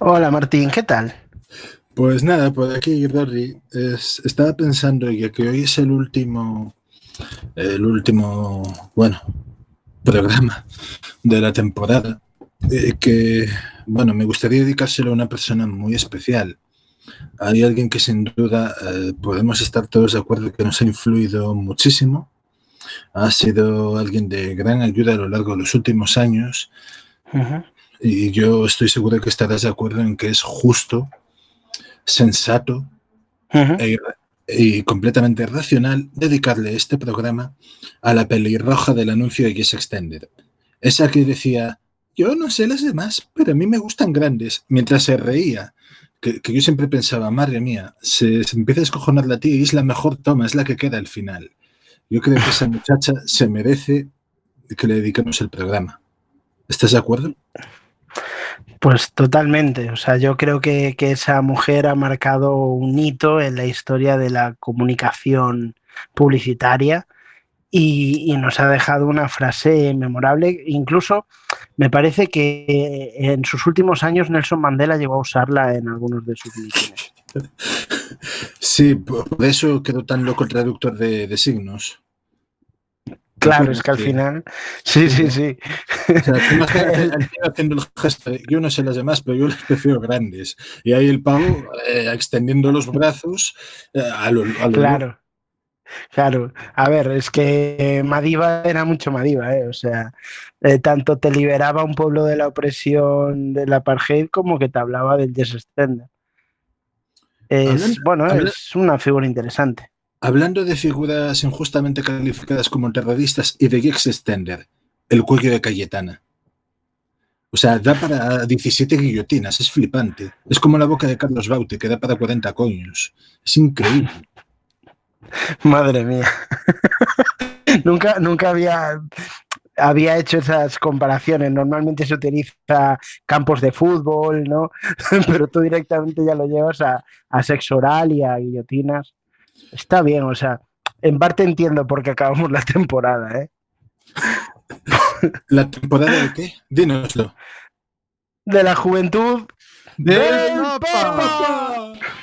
Hola Martín, ¿qué tal? Pues nada, por aquí, Rory, estaba pensando ya que hoy es bueno, programa de la temporada, que, bueno, me gustaría dedicárselo a una persona muy especial. Hay alguien que sin duda podemos estar todos de acuerdo que nos ha influido muchísimo. Ha sido alguien de gran ayuda a lo largo de los últimos años Ujú. y yo estoy seguro que estarás de acuerdo en que es justo, sensato Ujú. e y completamente racional dedicarle este programa a la pelirroja del anuncio de Yes Extended. Esa que decía, yo no sé las demás, pero a mí me gustan grandes, mientras se reía. Que yo siempre pensaba, madre mía, se empieza a descojonar la tía y es la mejor toma, es la que queda al final. Yo creo que esa muchacha se merece que le dediquemos el programa. ¿Estás de acuerdo? Pues totalmente, o sea, yo creo que esa mujer ha marcado un hito en la historia de la comunicación publicitaria y nos ha dejado una frase memorable. Incluso me parece que en sus últimos años Nelson Mandela llegó a usarla en algunos de sus mítines. Sí, por eso quedó tan loco el traductor de signos. ¿Te Claro, es acuerdas que al que final, sí, sí, sí, ¿no? sí. O sea, tú imagínate El- al tío haciendo el gesto de, yo no sé las demás, pero yo les prefiero grandes. Y ahí el pavo extendiendo los brazos a lo loco. claro. Claro, a ver, es que Madiba era mucho Madiba, ¿eh? O sea, tanto te liberaba un pueblo de la opresión del apartheid como que te hablaba del Yes Extender. Hablando, Bueno, habla- es una figura interesante. hablando de figuras injustamente calificadas como terroristas y de Gex Extender, el cuello de Cayetana. O sea, da para 17 guillotinas, es flipante. Es como la boca de Carlos Baute, que da para 40 coños. Es increíble. Madre mía, nunca había hecho esas comparaciones. Normalmente se utiliza campos de fútbol, ¿no? Pero tú directamente ya lo llevas a sexo oral y a guillotinas. Está bien, o sea, en parte entiendo por qué acabamos la temporada, ¿eh? ¿La temporada de qué? Dínoslo. De la juventud ¡Del del Papa! Papa.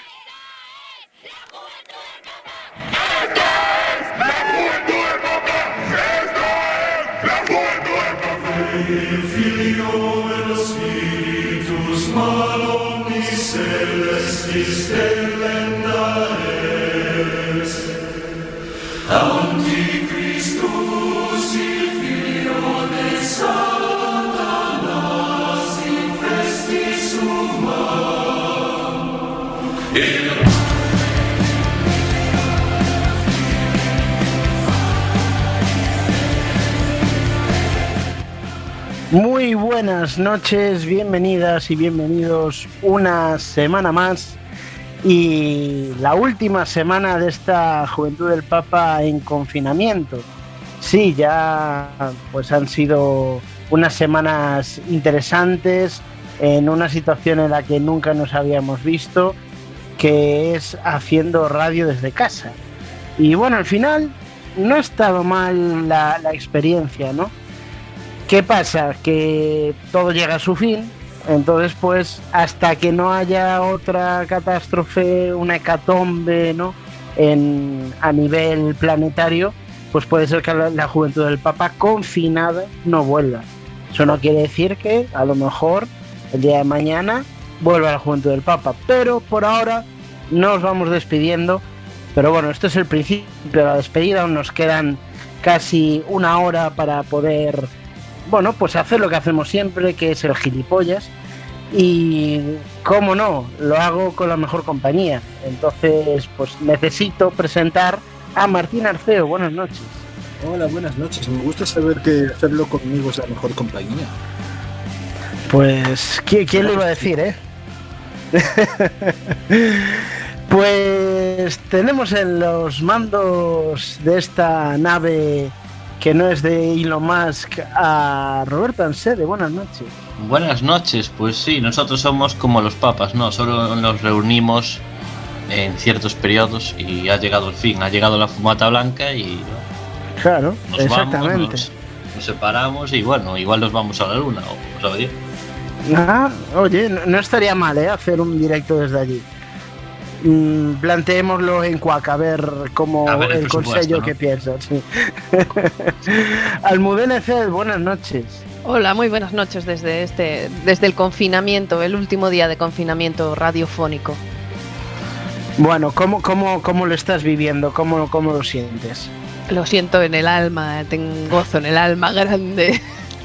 Filio et Spiritus malo celestis delenda est. Antichristus il Filio de Satanas in festis humam. Muy buenas noches, bienvenidas y bienvenidos una semana más y la última semana de esta Juventud del Papa en confinamiento. Sí, ya pues han sido unas semanas interesantes en una situación en la que nunca nos habíamos visto, que es haciendo radio desde casa. Y bueno, al final no ha estado mal la experiencia, ¿no? ¿Qué pasa? Que todo llega a su fin, entonces pues hasta que no haya otra catástrofe, una hecatombe, ¿no? A nivel planetario, pues puede ser que la juventud del Papa confinada no vuelva. Eso no quiere decir que a lo mejor el día de mañana vuelva la juventud del Papa, pero por ahora nos vamos despidiendo. Pero bueno, esto es el principio de la despedida, aún nos quedan casi una hora para poder, bueno, pues hacer lo que hacemos siempre, que es el gilipollas. Y, cómo no, lo hago con la mejor compañía. Entonces, pues necesito presentar a Martín Arceo. Buenas noches. Hola, buenas noches. Me gusta saber que hacerlo conmigo es la mejor compañía. Pues, ¿quién lo iba a decir, eh? Pues tenemos en los mandos de esta nave que no es de Elon Musk a Roberto Ansede. Buenas noches. Buenas noches, pues sí, nosotros somos como los papas, ¿no? Solo nos reunimos en ciertos periodos y ha llegado el fin, ha llegado la fumata blanca y Claro, nos exactamente. vamos, nos separamos y bueno, igual nos vamos a la luna o sabe Dios. Oye, no estaría mal, hacer un directo desde allí. Planteémoslo en Quack, a ver cómo el consejo, ¿no? Que piensas. Sí. Almudena Ced, buenas noches. Hola, muy buenas noches desde el confinamiento, el último día de confinamiento radiofónico. Bueno, ¿cómo lo estás viviendo? ¿Cómo lo sientes? Lo siento en el alma, tengo gozo en el alma grande.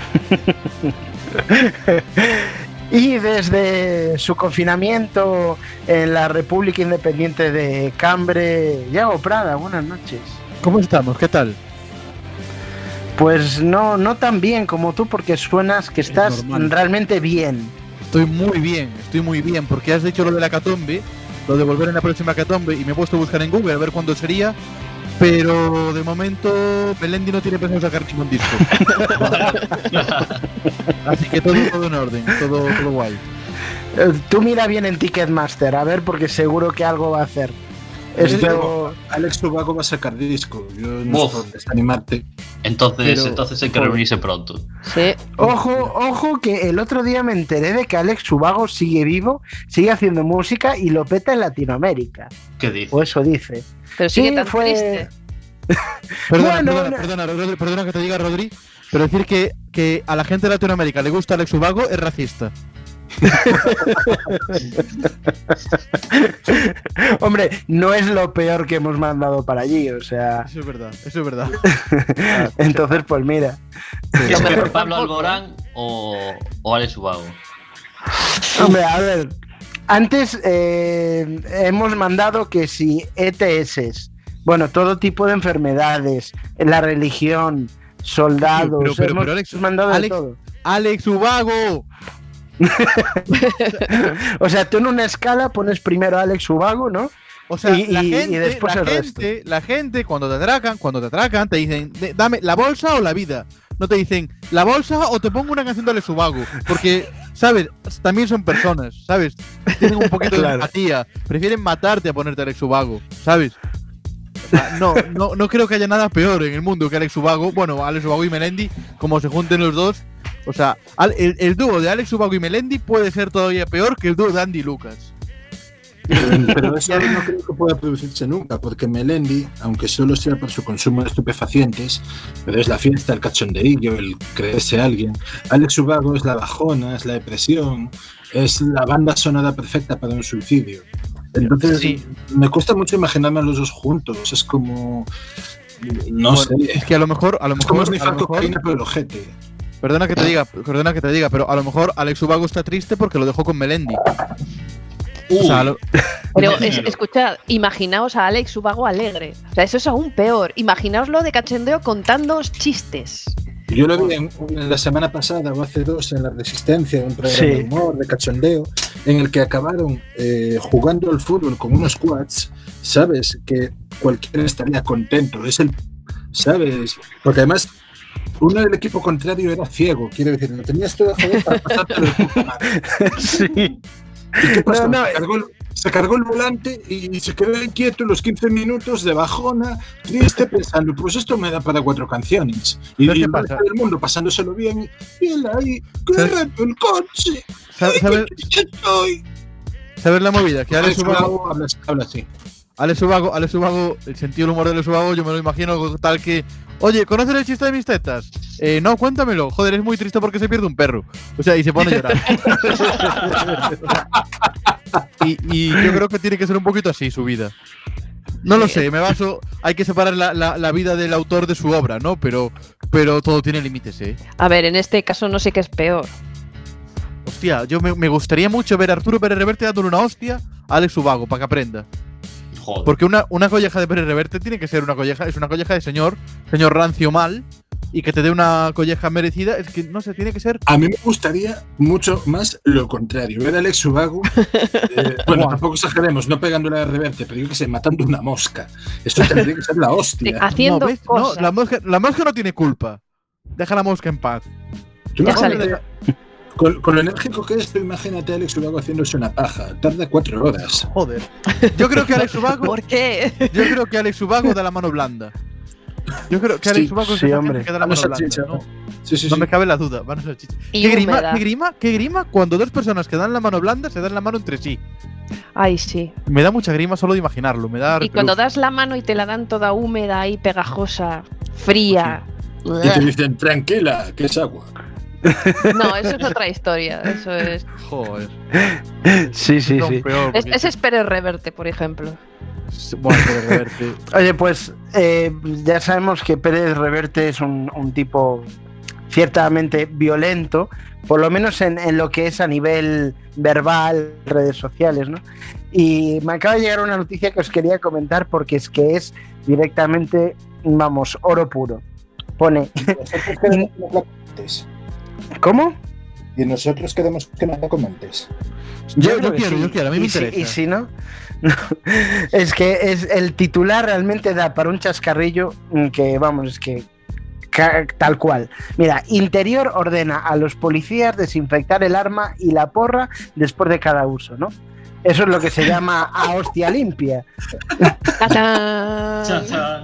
Y desde su confinamiento en la República Independiente de Cambre, Yago Prada, buenas noches. ¿Cómo estamos? ¿Qué tal? Pues no tan bien como tú, porque suenas que estás realmente bien. Estoy muy bien, porque has dicho lo de la Hecatombe, lo de volver en la próxima Hecatombe, y me he puesto a buscar en Google a ver cuándo sería, pero de momento Melendi no tiene pensado sacar ningún disco. Así que todo en orden, todo guay. Tú mira bien en Ticketmaster, a ver, porque seguro que algo va a hacer. Alex Ubago va a sacar disco. Yo no puedo desanimarte. Entonces hay que reunirse pronto. Sí. Ojo que el otro día me enteré de que Alex Ubago sigue vivo, sigue haciendo música y lo peta en Latinoamérica. ¿Qué dice? O eso dice. Pero sigue tan triste. Perdona que te diga, Rodri, pero decir que a la gente de Latinoamérica le gusta Alex Ubago es racista. Hombre, no es lo peor que hemos mandado para allí, o sea. Eso es verdad. Entonces, pues mira. ¿Es peor Pablo Alborán o Alex Ubago? Hombre, a ver. Antes hemos mandado que si ETS, bueno, todo tipo de enfermedades, la religión, soldados, pero hemos mandado de todo. Alex Ubago. O sea, tú en una escala pones primero a Alex Ubago, ¿no? O sea, y después la gente cuando te atracan, te dicen, dame la bolsa o la vida. No te dicen la bolsa o te pongo una canción de Alex Ubago, porque, ¿sabes? También son personas, ¿sabes? Tienen un poquito de empatía, prefieren matarte a ponerte a Alex Ubago, ¿sabes? No creo que haya nada peor en el mundo que Alex Ubago. Bueno, Alex Ubago y Melendi, como se junten los dos. O sea, el dúo de Alex Ubago y Melendi puede ser todavía peor que el dúo de Andy Lucas. Pero eso no creo que pueda producirse nunca, porque Melendi, aunque solo sea por su consumo de estupefacientes, pero es la fiesta, el cachondeillo, el creerse a alguien. Alex Ubago es la bajona, es la depresión, es la banda sonora perfecta para un suicidio. Entonces, sí, me cuesta mucho imaginarme a los dos juntos. Es como... No sé. Es que a lo mejor es como snifar cocaína por el ojete. Perdona que te diga, pero a lo mejor Alex Ubago está triste porque lo dejó con Melendi. O sea, pero escuchad, imaginaos a Alex Ubago alegre. O sea, eso es aún peor. Imaginaoslo de cachondeo contándoos chistes. Yo lo vi en la semana pasada o hace dos en La Resistencia, un programa de humor, de cachondeo, en el que acabaron jugando al fútbol con unos quads. Sabes que cualquiera estaría contento. Es el, ¿sabes? Porque además uno del equipo contrario era ciego, quiero decir, no tenías todo a joder para pasarte de puta madre. Sí. ¿Y qué pasó? Se cargó el volante y se quedó inquieto los 15 minutos de bajona, triste, pensando, pues esto me da para 4 canciones. Y el resto del mundo pasándoselo bien, y él ahí, ¡qué reto el coche! ¿Sabes la movida? Que Alex Ubago habla así. Alex Ubago, el sentido del humor de Alex Ubago, yo me lo imagino tal que... Oye, ¿conoces el chiste de mis tetas? No, cuéntamelo. Joder, es muy triste porque se pierde un perro. O sea, y se pone a llorar. y yo creo que tiene que ser un poquito así su vida. No lo sé, me baso... Hay que separar la vida del autor de su obra, ¿no? Pero todo tiene límites, ¿eh? A ver, en este caso no sé qué es peor. Hostia, yo me gustaría mucho ver a Arturo Pérez Reverte dándole una hostia a Alex Ubago para que aprenda. Joder. Porque una colleja de Pérez Reverte tiene que ser una colleja de señor rancio mal, y que te dé una colleja merecida, es que no sé, tiene que ser... A mí me gustaría mucho más lo contrario, ver a Alex Ubago, bueno, tampoco exageremos, no pegándole a Reverte, pero yo que sé, matando una mosca. Eso tendría que ser la hostia. Haciendo cosas. No, la mosca no tiene culpa. Deja la mosca en paz. Con lo enérgico que es, imagínate a Alex Ubago haciéndose una paja. Tarda 4 horas. Joder. Yo creo que Alex Ubago... ¿Por qué? Yo creo que Alex Ubago da la mano blanda. Yo creo que Alex Ubago sí, hombre. queda la mano Vamos a blanda, chicha. ¿no? Sí. No me cabe la duda, manos al chicha. Y ¿Qué húmeda. grima cuando dos personas que dan la mano blanda se dan la mano entre sí? Ay, sí. Me da mucha grima solo de imaginarlo, me da Y cuando repelús. das la mano y te la dan toda húmeda y pegajosa, fría. Y te dicen, tranquila, que es agua. No, eso es otra historia. Eso es. Joder. Sí, sí, Son sí. peor, porque- Ese es Pérez Reverte, por ejemplo. Bueno, pero reverte. Oye, pues ya sabemos que Pérez Reverte es un tipo ciertamente violento, por lo menos en lo que es a nivel verbal, redes sociales, ¿no? Y me acaba de llegar una noticia que os quería comentar porque es que es directamente, vamos, oro puro. Pone, ¿cómo? Y nosotros queremos que no te comentes. Yo creo que quiero, a mí me y si, interesa. y si no, es que el titular realmente da para un chascarrillo que, vamos, es que tal cual. Mira, Interior ordena a los policías desinfectar el arma y la porra después de cada uso, ¿no? Eso es lo que se llama a hostia limpia. ¡Tachán! Chan, chan.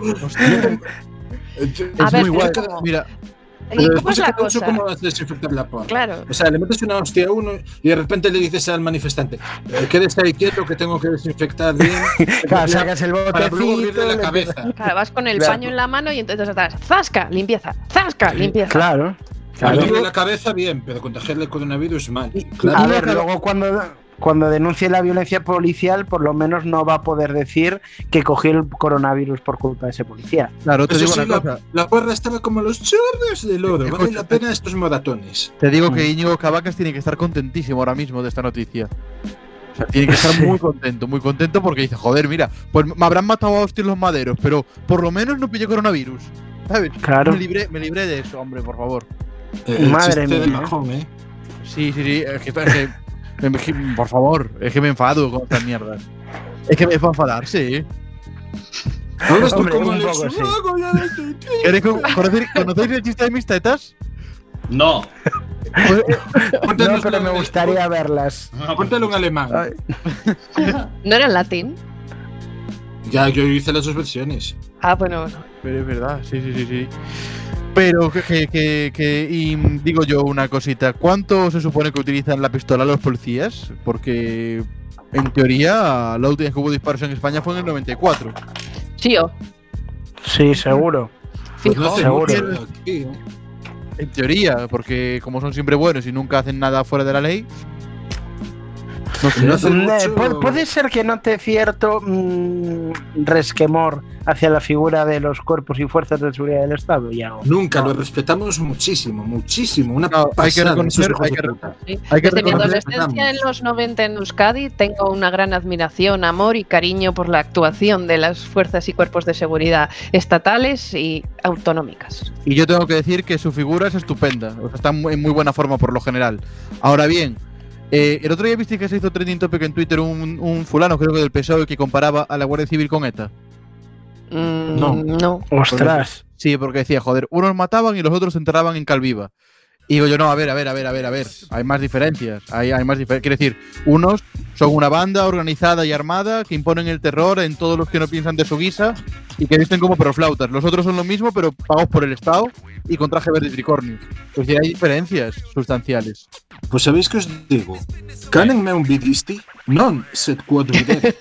A Es ver, muy guay. ¿cómo? Mira, ¿Y Pero cómo después es de la cada uso, cosa? ¿cómo vas a desinfectar la porra? Claro. O sea, le metes una hostia a uno y de repente le dices al manifestante, quédese ahí quieto que tengo que desinfectar bien. Claro, sacas el Para luego abrirle botecito. la le cabeza. Claro, vas con el Claro. paño en la mano y entonces atrás, ¡zasca! Limpieza, ¡zasca! Limpieza. Claro. Abrirle la cabeza bien, pero contagiarle el coronavirus mal. A Claro. ver, luego cuando denuncie la violencia policial, por lo menos no va a poder decir que cogió el coronavirus por culpa de ese policía. claro, te Eso digo sí, una cosa. la porra estaba como los chorros del oro. Vale la pena estos moratones. Te digo que Íñigo Cavacas tiene que estar contentísimo ahora mismo de esta noticia. O sea, tiene que estar muy contento porque dice, joder, mira, pues me habrán matado a hostias los maderos, pero por lo menos no pillé coronavirus. ¿Sabes? Claro. Me libré de eso, hombre, por favor. El Madre chiste de mía, Mahón, ¿eh? Sí, por favor, es que me enfado con estas mierdas. Es que me va a enfadarse, ¿eh? Ahora estoy Hombre, como un el poco, sí. subago, ya no estoy- ¿Conocéis el chiste de mis tetas? No. Pues, No, Cuéntanos pero me lo- gustaría verlas. Cuéntalo en alemán. Ay, ¿No era en latín? Ya, yo hice las dos versiones. Ah, bueno. pero es verdad, sí. Pero y digo yo una cosita, ¿cuánto se supone que utilizan la pistola los policías? Porque en teoría la última vez que hubo disparos en España fue en el 94. Sí, o. Sí, seguro. Pues no Fijo. hace seguro. mucho aquí, ¿eh? En teoría, porque como son siempre buenos y nunca hacen nada fuera de la ley. No sé. No hace mucho- Puede ser que note cierto resquemor hacia la figura de los cuerpos y fuerzas de seguridad del Estado. Ya, Nunca, lo respetamos muchísimo, muchísimo. Una No, hay que pasada, reconocer- esos hijos hay de que- puta. Sí. Hay que Desde mi reconocer- adolescencia en los 90 en Euskadi tengo una gran admiración, amor y cariño por la actuación de las fuerzas y cuerpos de seguridad estatales y autonómicas. Y yo tengo que decir que su figura es estupenda. O sea, está en muy buena forma por lo general. Ahora bien, el otro día viste que se hizo trending topic en Twitter un fulano, creo que del PSOE, que comparaba a la Guardia Civil con ETA. No. Ostras. Sí, porque decía, joder, unos mataban y los otros se enterraban en Calviva. Y digo yo, no, a ver. Hay más diferencias. Hay más diferencias. Quiere decir, unos son una banda organizada y armada que imponen el terror en todos los que no piensan de su guisa y que visten como perroflautas. Los otros son lo mismo, pero pagados por el Estado y con traje verde y tricornio. Pues sí, hay diferencias sustanciales. Pues sabéis que os digo, canenme un bidisti, non set quod videre.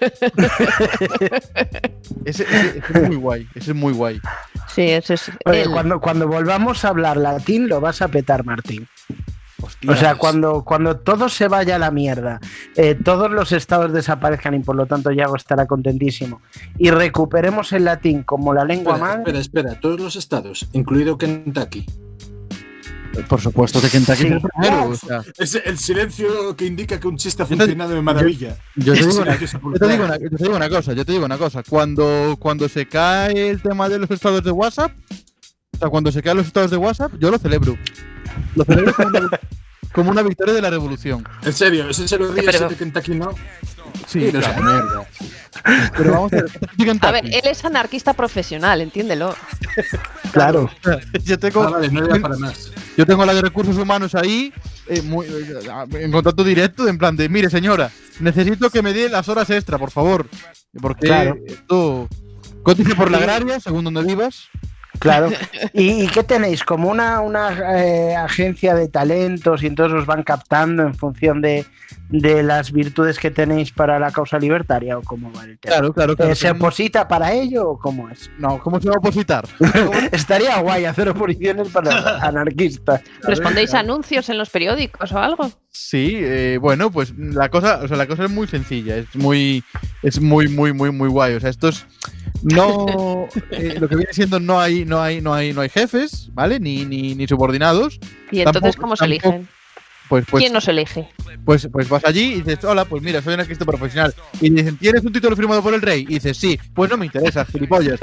Ese es muy guay. Ese es muy guay. Sí, ese es Oye, él. cuando volvamos a hablar latín, lo vas a petar, Martín. Hostias. O sea, cuando todo se vaya a la mierda, todos los estados desaparezcan y por lo tanto Yago estará contentísimo, y recuperemos el latín como la lengua madre. Espera, todos los estados, incluido Kentucky. Por supuesto que Kentucky Sí. es el primero. O sea, Es el silencio que indica que un chiste ha Yo te- funcionado de maravilla. yo te Ese digo una- silencio Yo te digo, sepulcral. yo te digo una cosa. Cuando se cae el tema de los estados de WhatsApp, o sea, cuando se caen los estados de WhatsApp, yo lo celebro. Lo celebro como una victoria de la revolución. En serio, ese se lo ríe, Pero- ese de Kentucky no. Sí, Mira, claro. mierda. Pero vamos a ver. A ver, él es anarquista profesional, entiéndelo. Claro. yo tengo, Ah, vale, no era para más. yo tengo a la de recursos humanos ahí, en contacto directo, en plan de, mire señora, necesito que me dé las horas extra, por favor. Porque Claro. esto Cotice por la agraria, según donde vivas. Claro. ¿Y qué tenéis? ¿Como una agencia de talentos y entonces os van captando en función de las virtudes que tenéis para la causa libertaria o cómo va el tema? Claro. ¿Se oposita para ello o cómo es? No, ¿cómo se va a opositar? Estaría guay hacer oposiciones para anarquistas. ¿Respondéis a anuncios en los periódicos o algo? Sí, bueno, pues la cosa es muy sencilla, es muy guay. O sea, esto es lo que viene siendo no hay jefes, ¿vale? Ni subordinados. ¿Y entonces cómo se eligen? Pues, ¿Quién nos elige? Pues vas allí y dices, hola, pues mira, soy anarquista profesional. Y dicen, ¿tienes un título firmado por el rey? Y dices, sí, pues no me interesa, gilipollas.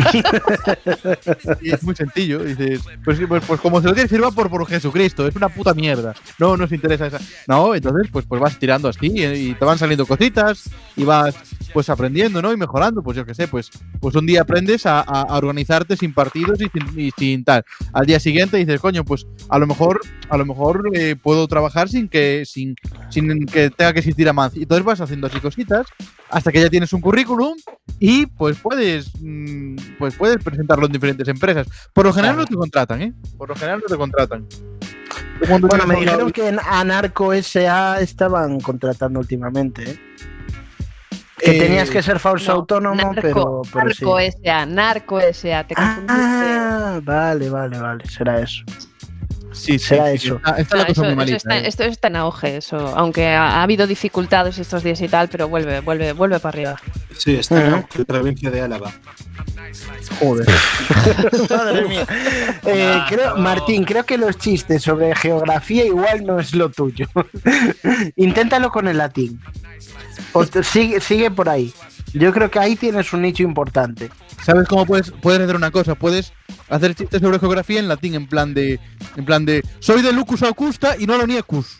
Y es muy sencillo. Y dices, pues como se lo tienes firmado por Jesucristo, es una puta mierda. No nos interesa esa. No, entonces pues vas tirando así y te van saliendo cositas y vas pues aprendiendo, ¿no? Y mejorando, pues yo qué sé, pues un día aprendes a organizarte sin partidos y sin tal. Al día siguiente dices, coño, pues a lo mejor puedo trabajar sin que tenga que existir Amancio. Y entonces vas haciendo así cositas hasta que ya tienes un currículum y pues puedes presentarlo en diferentes empresas. Por lo general no te contratan, ¿eh? Por lo general no te contratan. Bueno, me dijeron que en Anarco S.A. estaban contratando últimamente, ¿eh? Que tenías que ser falso autónomo, pero Narco sí. Narco S.A. Te confundiste. Vale, será eso. Sí, será eso. Está la cosa muy malita, esto está en auge, eso. Aunque ha habido dificultades estos días y tal, pero vuelve para arriba. Sí, está en la provincia de Álava. Joder. Madre mía. Martín, creo que los chistes sobre geografía igual no es lo tuyo. Inténtalo con el latín. Sigue por ahí. Yo creo que ahí tienes un nicho importante. ¿Sabes cómo puedes hacer una cosa? Puedes hacer chistes sobre geografía en latín, en plan de soy de Lucus Augusta y no lo niecus.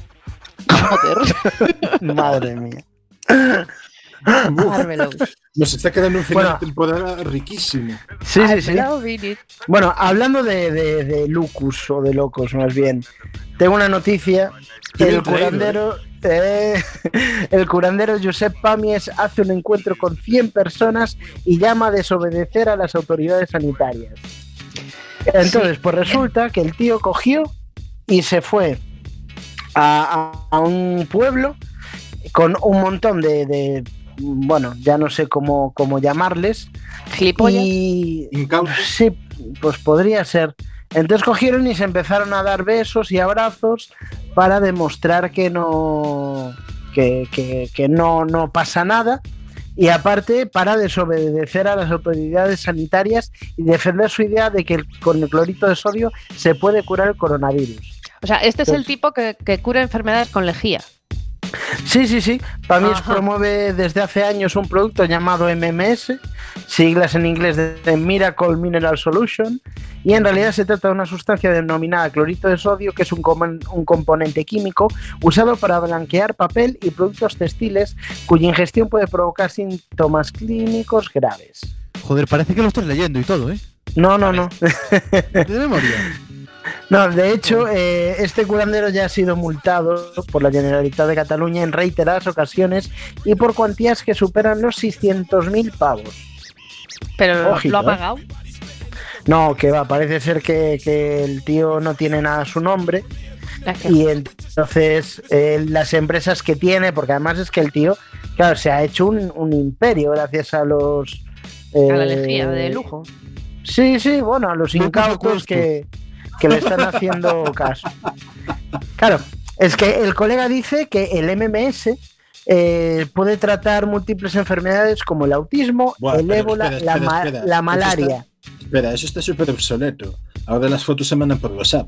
Madre mía. Nos está quedando un final de temporada riquísimo. Sí. Bueno, hablando de Lucus o de locos más bien, tengo una noticia. El curandero Josep Pàmies hace un encuentro con 100 personas y llama a desobedecer a las autoridades sanitarias. Entonces, pues resulta que el tío cogió y se fue a un pueblo con un montón de bueno, ya no sé cómo llamarles. ¿Gilipollas? Sí, pues podría ser. Entonces cogieron y se empezaron a dar besos y abrazos para demostrar que no pasa nada, y aparte para desobedecer a las autoridades sanitarias y defender su idea de que con el clorito de sodio se puede curar el coronavirus. O sea, este es el tipo que cura enfermedades con lejía. Sí. Pàmies promueve desde hace años un producto llamado MMS, siglas en inglés de Miracle Mineral Solution, y en realidad se trata de una sustancia denominada clorito de sodio, que es un componente químico usado para blanquear papel y productos textiles, cuya ingestión puede provocar síntomas clínicos graves. Joder, parece que lo estás leyendo y todo, ¿eh? No. ¿De memoria? No, de hecho, este curandero ya ha sido multado por la Generalitat de Cataluña en reiteradas ocasiones y por cuantías que superan los 600.000 pavos. ¿Pero Ojito, lo ha pagado? No, que va, parece ser que el tío no tiene nada a su nombre. Y entonces las empresas que tiene, porque además es que el tío, claro, se ha hecho un imperio gracias a los... a la lejía de lujo. Sí, bueno, a los incautos que le están haciendo caso. Claro, es que el colega dice que el MMS puede tratar múltiples enfermedades como el autismo, el ébola, la malaria. Espera, eso está súper obsoleto. Ahora las fotos se mandan por WhatsApp.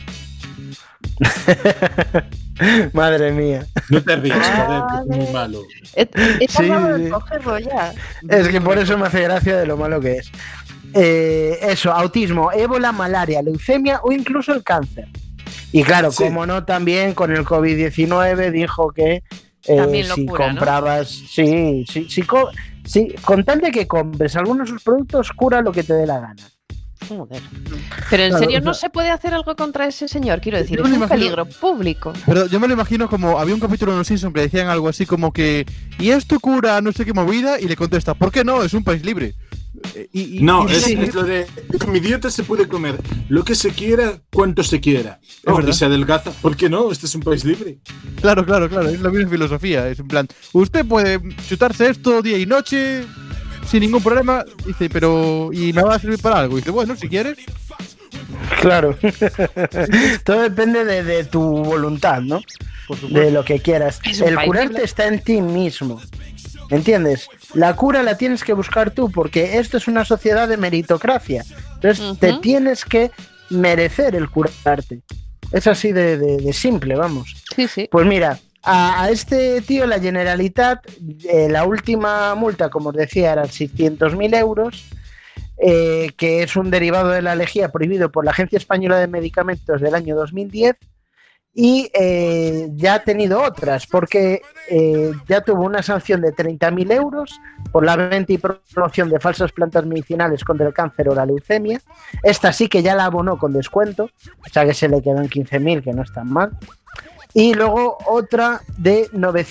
Madre mía. No te rías, joder, que es muy malo. Sí. Cogerlo ya. Es que por eso me hace gracia de lo malo que es. Eso, autismo, ébola, malaria, leucemia o incluso el cáncer. Y claro, como no, también con el COVID-19 dijo que si cura, comprabas, ¿no? Sí, con tal de que compres algunos de sus productos, cura lo que te dé la gana. Joder. Pero en serio, ¿no se puede hacer algo contra ese señor? Quiero decir, es un peligro público. Pero yo me lo imagino como, había un capítulo de Los Simpsons que decían algo así como que, y esto cura no sé qué movida, y le contesta, ¿por qué no? Es un país libre. No, y- es lo de mi dieta se puede comer lo que se quiera, cuanto se quiera. verdad. Y se adelgaza. ¿Por qué no? Este es un país libre. Claro, es la misma filosofía. Es en plan, usted puede chutarse esto día y noche sin ningún problema. Dice, pero ¿y me va a servir para algo? Dice, bueno, si quieres. Claro. Todo depende de tu voluntad, ¿no? Por supuesto. De lo que quieras. Es un El país curarte libre. está en ti mismo. ¿Entiendes? La cura la tienes que buscar tú, porque esto es una sociedad de meritocracia. Entonces te Ujú. tienes que merecer el curarte. Es así de simple, vamos. Sí, sí. Pues mira, a este tío la Generalitat, la última multa, como os decía, eran 600.000 euros, que es un derivado de la lejía prohibido por la Agencia Española de Medicamentos del año 2010, y ya ha tenido otras, porque ya tuvo una sanción de 30.000 euros por la venta y promoción de falsas plantas medicinales contra el cáncer o la leucemia. Esta sí que ya la abonó con descuento, o sea que se le quedó en 15.000, que no es tan mal. Y luego otra de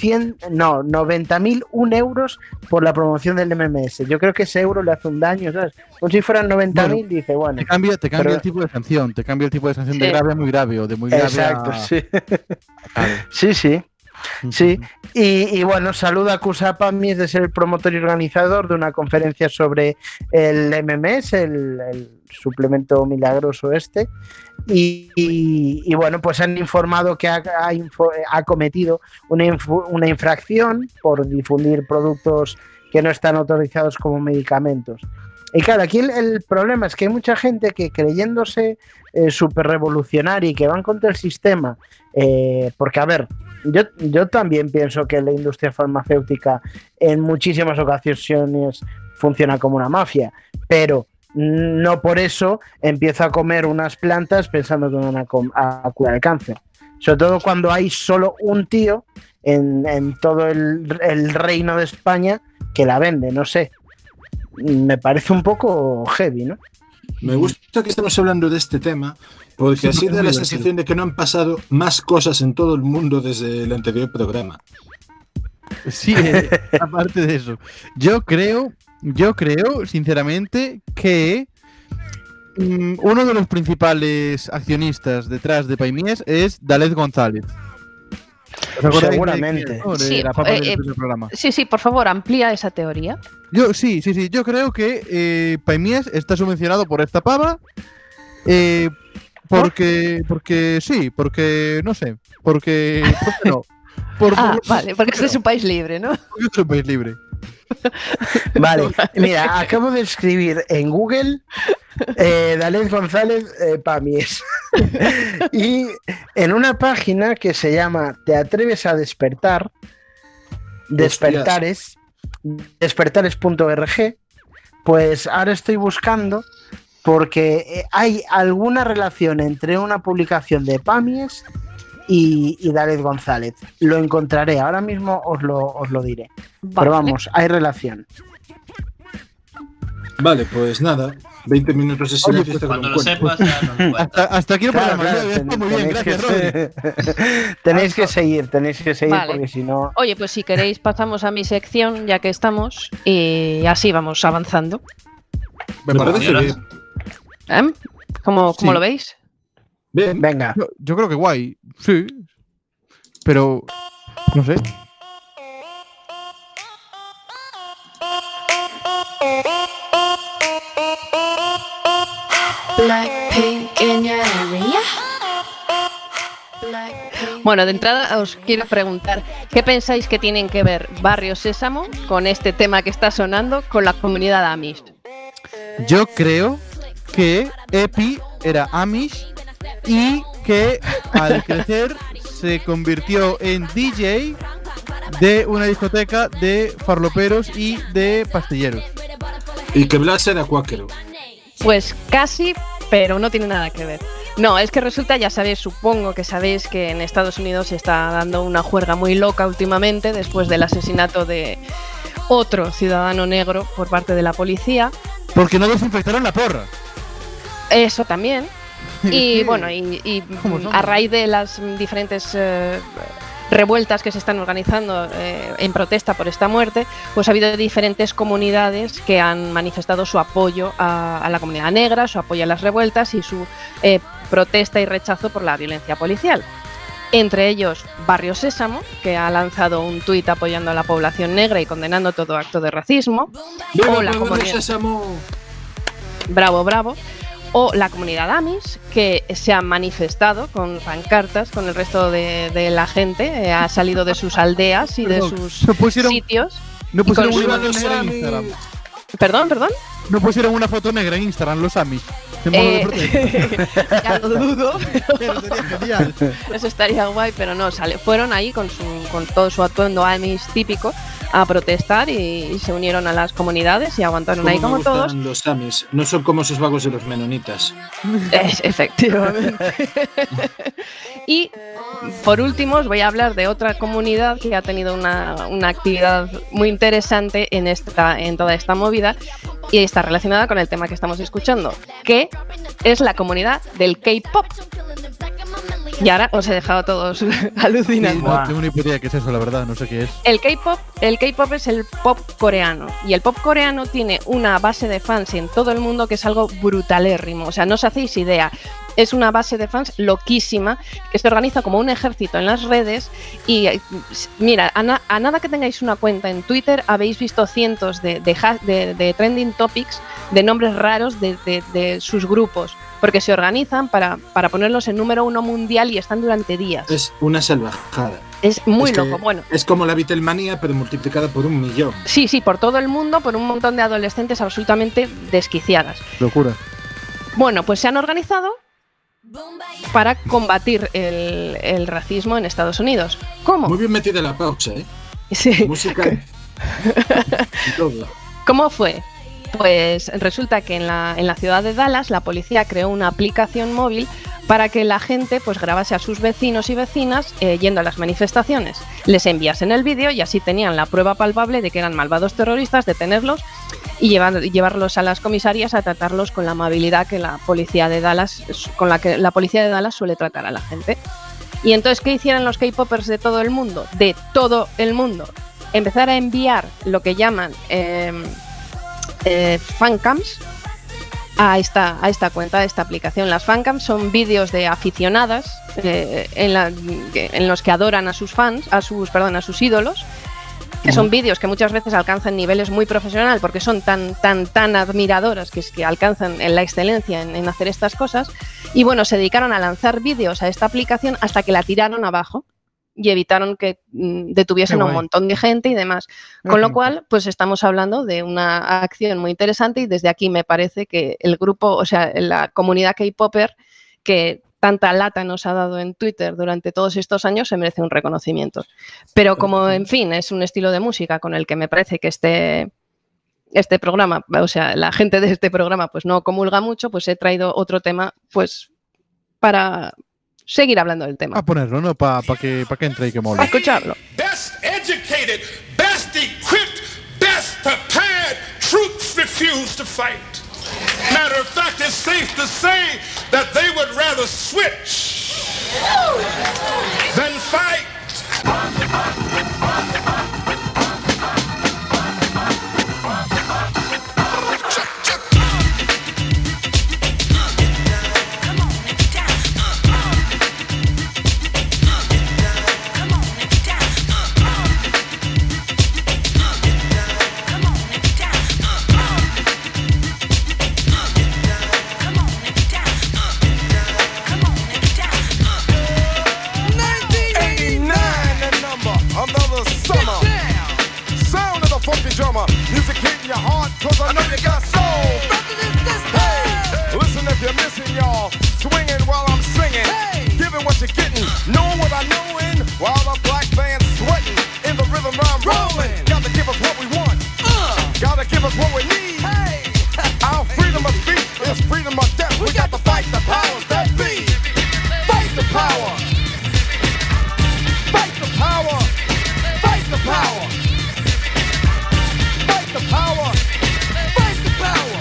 90.001 euros por la promoción del MMS. Yo creo que ese euro le hace un daño, ¿sabes? Como si fueran 90.000, Bueno, dice, bueno. Te cambia pero- el tipo de sanción. Te cambia el tipo de sanción de Sí. grave a muy grave o de muy grave Exacto, a... sí. Claro. Sí, sí. Sí, y bueno, saluda a Cusa Pamies de ser el promotor y organizador de una conferencia sobre el MMS, el suplemento milagroso este. Y bueno, pues han informado que ha cometido una infracción por difundir productos que no están autorizados como medicamentos. Y claro, aquí el problema es que hay mucha gente que creyéndose súper revolucionaria y que van contra el sistema, porque a ver, yo también pienso que la industria farmacéutica en muchísimas ocasiones funciona como una mafia, pero no por eso empiezo a comer unas plantas pensando que van a curar el cáncer. Sobre todo cuando hay solo un tío en todo el reino de España que la vende, no sé. Me parece un poco heavy, ¿no? Me gusta que estemos hablando de este tema, porque Sí, así porque es da muy la divertido. sensación de que no han pasado más cosas en todo el mundo desde el anterior programa. Sí, aparte de eso. Yo creo, sinceramente, que uno de los principales accionistas detrás de Paimies es Dalet González. ¿Os acordáis de Seguramente. quién es, no? De Sí, la papa del primer programa. Sí, por favor, amplía esa teoría. Sí. Yo creo que Paimies está subvencionado por esta pava. Porque no sé. ¿Por qué no? Vale, porque este es un país libre, ¿no? Porque es un país libre. Vale, mira, acabo de escribir en Google Dalet González Pamies y en una página que se llama Te atreves a despertar, despertares.org, pues ahora estoy buscando porque hay alguna relación entre una publicación de Pamies y Dalet González. Lo encontraré, ahora mismo os lo diré. Vale. Pero vamos, hay relación. Vale, pues nada, 20 minutos de Oye, silencio. pues Cuando lo sepas, ya nos cuentas. Hasta aquí el Claro, programa. claro, Ya está muy bien, gracias, Rodri. tenéis que seguir Vale. porque si no. Oye, pues si queréis pasamos a mi sección, ya que estamos, y así vamos avanzando. Me parece Señoras. bien. ¿Eh? ¿Cómo Sí. lo veis? Bien. Venga, Yo creo que guay, sí. Pero, no sé. Blackpink in your area. Blackpink. Bueno, de entrada os quiero preguntar, ¿qué pensáis que tienen que ver Barrio Sésamo con este tema que está sonando con la comunidad Amish? Yo creo que Epi era Amish y que al crecer se convirtió en DJ de una discoteca de farloperos y de pastilleros. Y que Blas era cuáquero. Pues casi, pero no tiene nada que ver. No, es que resulta, ya sabéis, supongo que sabéis que en Estados Unidos se está dando una juerga muy loca últimamente después del asesinato de otro ciudadano negro por parte de la policía. Porque no desinfectaron la porra. Eso también. Y bueno, y ¿Cómo somos? a raíz de las diferentes revueltas que se están organizando en protesta por esta muerte, pues ha habido diferentes comunidades que han manifestado su apoyo a la comunidad negra, su apoyo a las revueltas y su protesta y rechazo por la violencia policial. Entre ellos, Barrio Sésamo, que ha lanzado un tuit apoyando a la población negra y condenando todo acto de racismo. ¡Viva O la Barrio comunidad... Sésamo! Bravo, bravo. O la comunidad Amish, que se ha manifestado con pancartas con el resto de la gente, ha salido de sus aldeas y de sus sitios. No pusieron con una su- foto negra en Instagram. Perdón. No pusieron una foto negra en Instagram los Amish. En modo de protesta. Ya lo dudo. Pero sería genial. Eso estaría guay, pero no, fueron ahí con todo su atuendo Amish típico a protestar y se unieron a las comunidades y aguantaron ahí como me gustan todos. Los Amis no son como esos vagos de los menonitas. Efectivamente. Y por último os voy a hablar de otra comunidad que ha tenido una actividad muy interesante en toda esta movida y está relacionada con el tema que estamos escuchando, que es la comunidad del K-pop. Y ahora os he dejado a todos alucinando. No tengo ni idea qué es eso, la verdad, no sé qué es. El K-pop es el pop coreano y el pop coreano tiene una base de fans en todo el mundo que es algo brutalérrimo, o sea, no os hacéis idea. Es una base de fans loquísima que se organiza como un ejército en las redes y mira, a nada que tengáis una cuenta en Twitter habéis visto cientos de trending topics de nombres raros de sus grupos, porque se organizan para ponerlos en número 1 mundial y están durante días. Es una salvajada. Es muy Es que loco, bueno. Es como la Beatlemanía, pero multiplicada por 1.000.000. Sí, por todo el mundo, por un montón de adolescentes absolutamente desquiciadas. Locura. Bueno, pues se han organizado para combatir el racismo en Estados Unidos. ¿Cómo? Muy bien metida la pausa, ¿eh? Sí. Música y todo. ¿Cómo fue? Pues resulta que en la ciudad de Dallas la policía creó una aplicación móvil para que la gente pues grabase a sus vecinos y vecinas yendo a las manifestaciones. Les enviasen el vídeo y así tenían la prueba palpable de que eran malvados terroristas, detenerlos y llevarlos a las comisarías a tratarlos con la amabilidad que la policía de Dallas, con la que la policía de Dallas suele tratar a la gente. Y entonces, ¿qué hicieron los K-popers de todo el mundo? De todo el mundo. Empezar a enviar lo que llaman fancams a esta cuenta, a esta aplicación. Las fancams son vídeos de aficionadas en los que adoran a sus fans, a sus ídolos, que son vídeos que muchas veces alcanzan niveles muy profesional porque son tan admiradoras que alcanzan en la excelencia en hacer estas cosas. Y bueno, se dedicaron a lanzar vídeos a esta aplicación hasta que la tiraron abajo y evitaron que detuviesen a un montón de gente y demás. Con lo cual, pues estamos hablando de una acción muy interesante y desde aquí me parece que el grupo, o sea, la comunidad K-Popper, que tanta lata nos ha dado en Twitter durante todos estos años, se merece un reconocimiento. Pero como, en fin, es un estilo de música con el que me parece que este programa, o sea, la gente de este programa pues no comulga mucho, pues he traído otro tema pues para seguir hablando del tema. A ponerlo, ¿no? Para que entre y que mole. A escucharlo. Best educated, best equipped, best prepared troops refuse to fight. Matter of fact, it's safe to say that they would rather switch than fight. Drummer, music hitting your heart, cause I know you got soul. Hey, listen if you're missing, y'all. Swinging while I'm singing. Hey, giving what you're getting. Knowing what I knowin'. While the black band's sweating. In the rhythm I'm rolling. Gotta give us what we want. Gotta give us what we need. Hey, our freedom of speech is freedom of death. We got to fight the powers that be. Fight the power. Fight the power. Fight the power. The power, fight the power,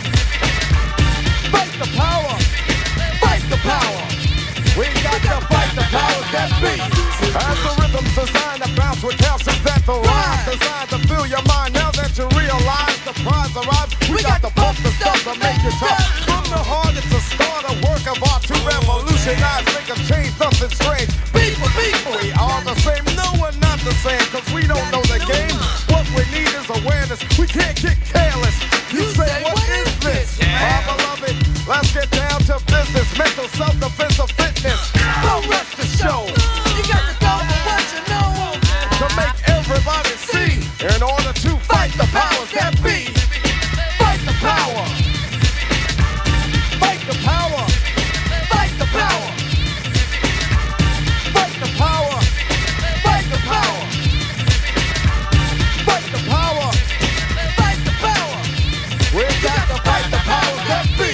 fight the power, fight the power. We got to fight the powers that be. As the rhythm's designed to bounce with calcium that the rhyme designed to fill your mind. Now that you realize the prize arrived, we got the pump the stuff to make it tough. From the heart, it's a start, a work of art to revolutionize, make a change, nothing strange. People, we are the same. No, we're not the same, cause we don't know the game. What we need is awareness. We can't get careless. You say, what is this? Our beloved, let's get down to business. Mental self-defense of fitness. Don't rush the show. You got to go for what you know. To make everybody see. In order to fight the powers that be. Fight the power. Fight the power. Fight the power. Fight the power. Fight the power. Fight the power. Fight the power. We got to fight the powers that be.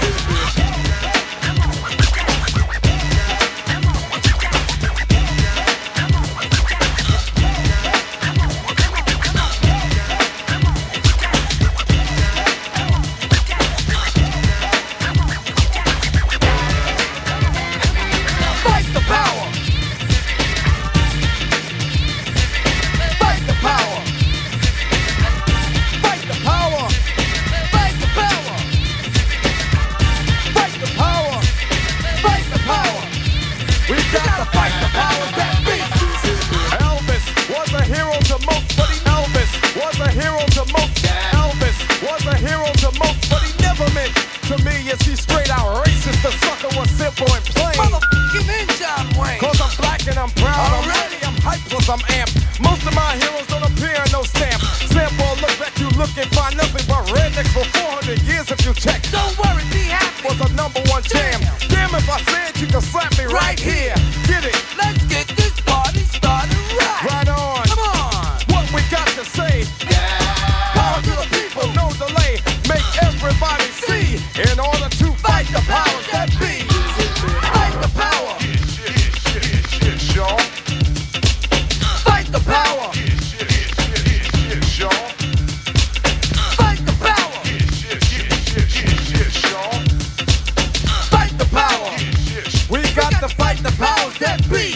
Fight the power. Fight the power. Fight the power. Fight the power. Fight the power. Fight the power. We got to fight the powers that be. Elvis was a hero to most, but Elvis was a hero to most. Elvis was a hero to most, but he never meant to me. Is he straight out racist? The sucker was simple and plain. Motherfucking in John Wayne. Cause I'm black and I'm proud. Already I'm hyped plus I'm amped. Most of my heroes don't appear in no stamp. Sample look back, you look and find nothing but rednecks for 400 years if you check. Don't worry, be happy. Was a #1 jam. Damn if I said you can slap me right here. Get it? Let's get this party started right. Right on. Come on. What we got to say? Power to the people, no delay. Make everybody see. In order to fight the powers that be. Fight the power. Fight the power. Fight the power. Fight the power. We got to fight the powers that be.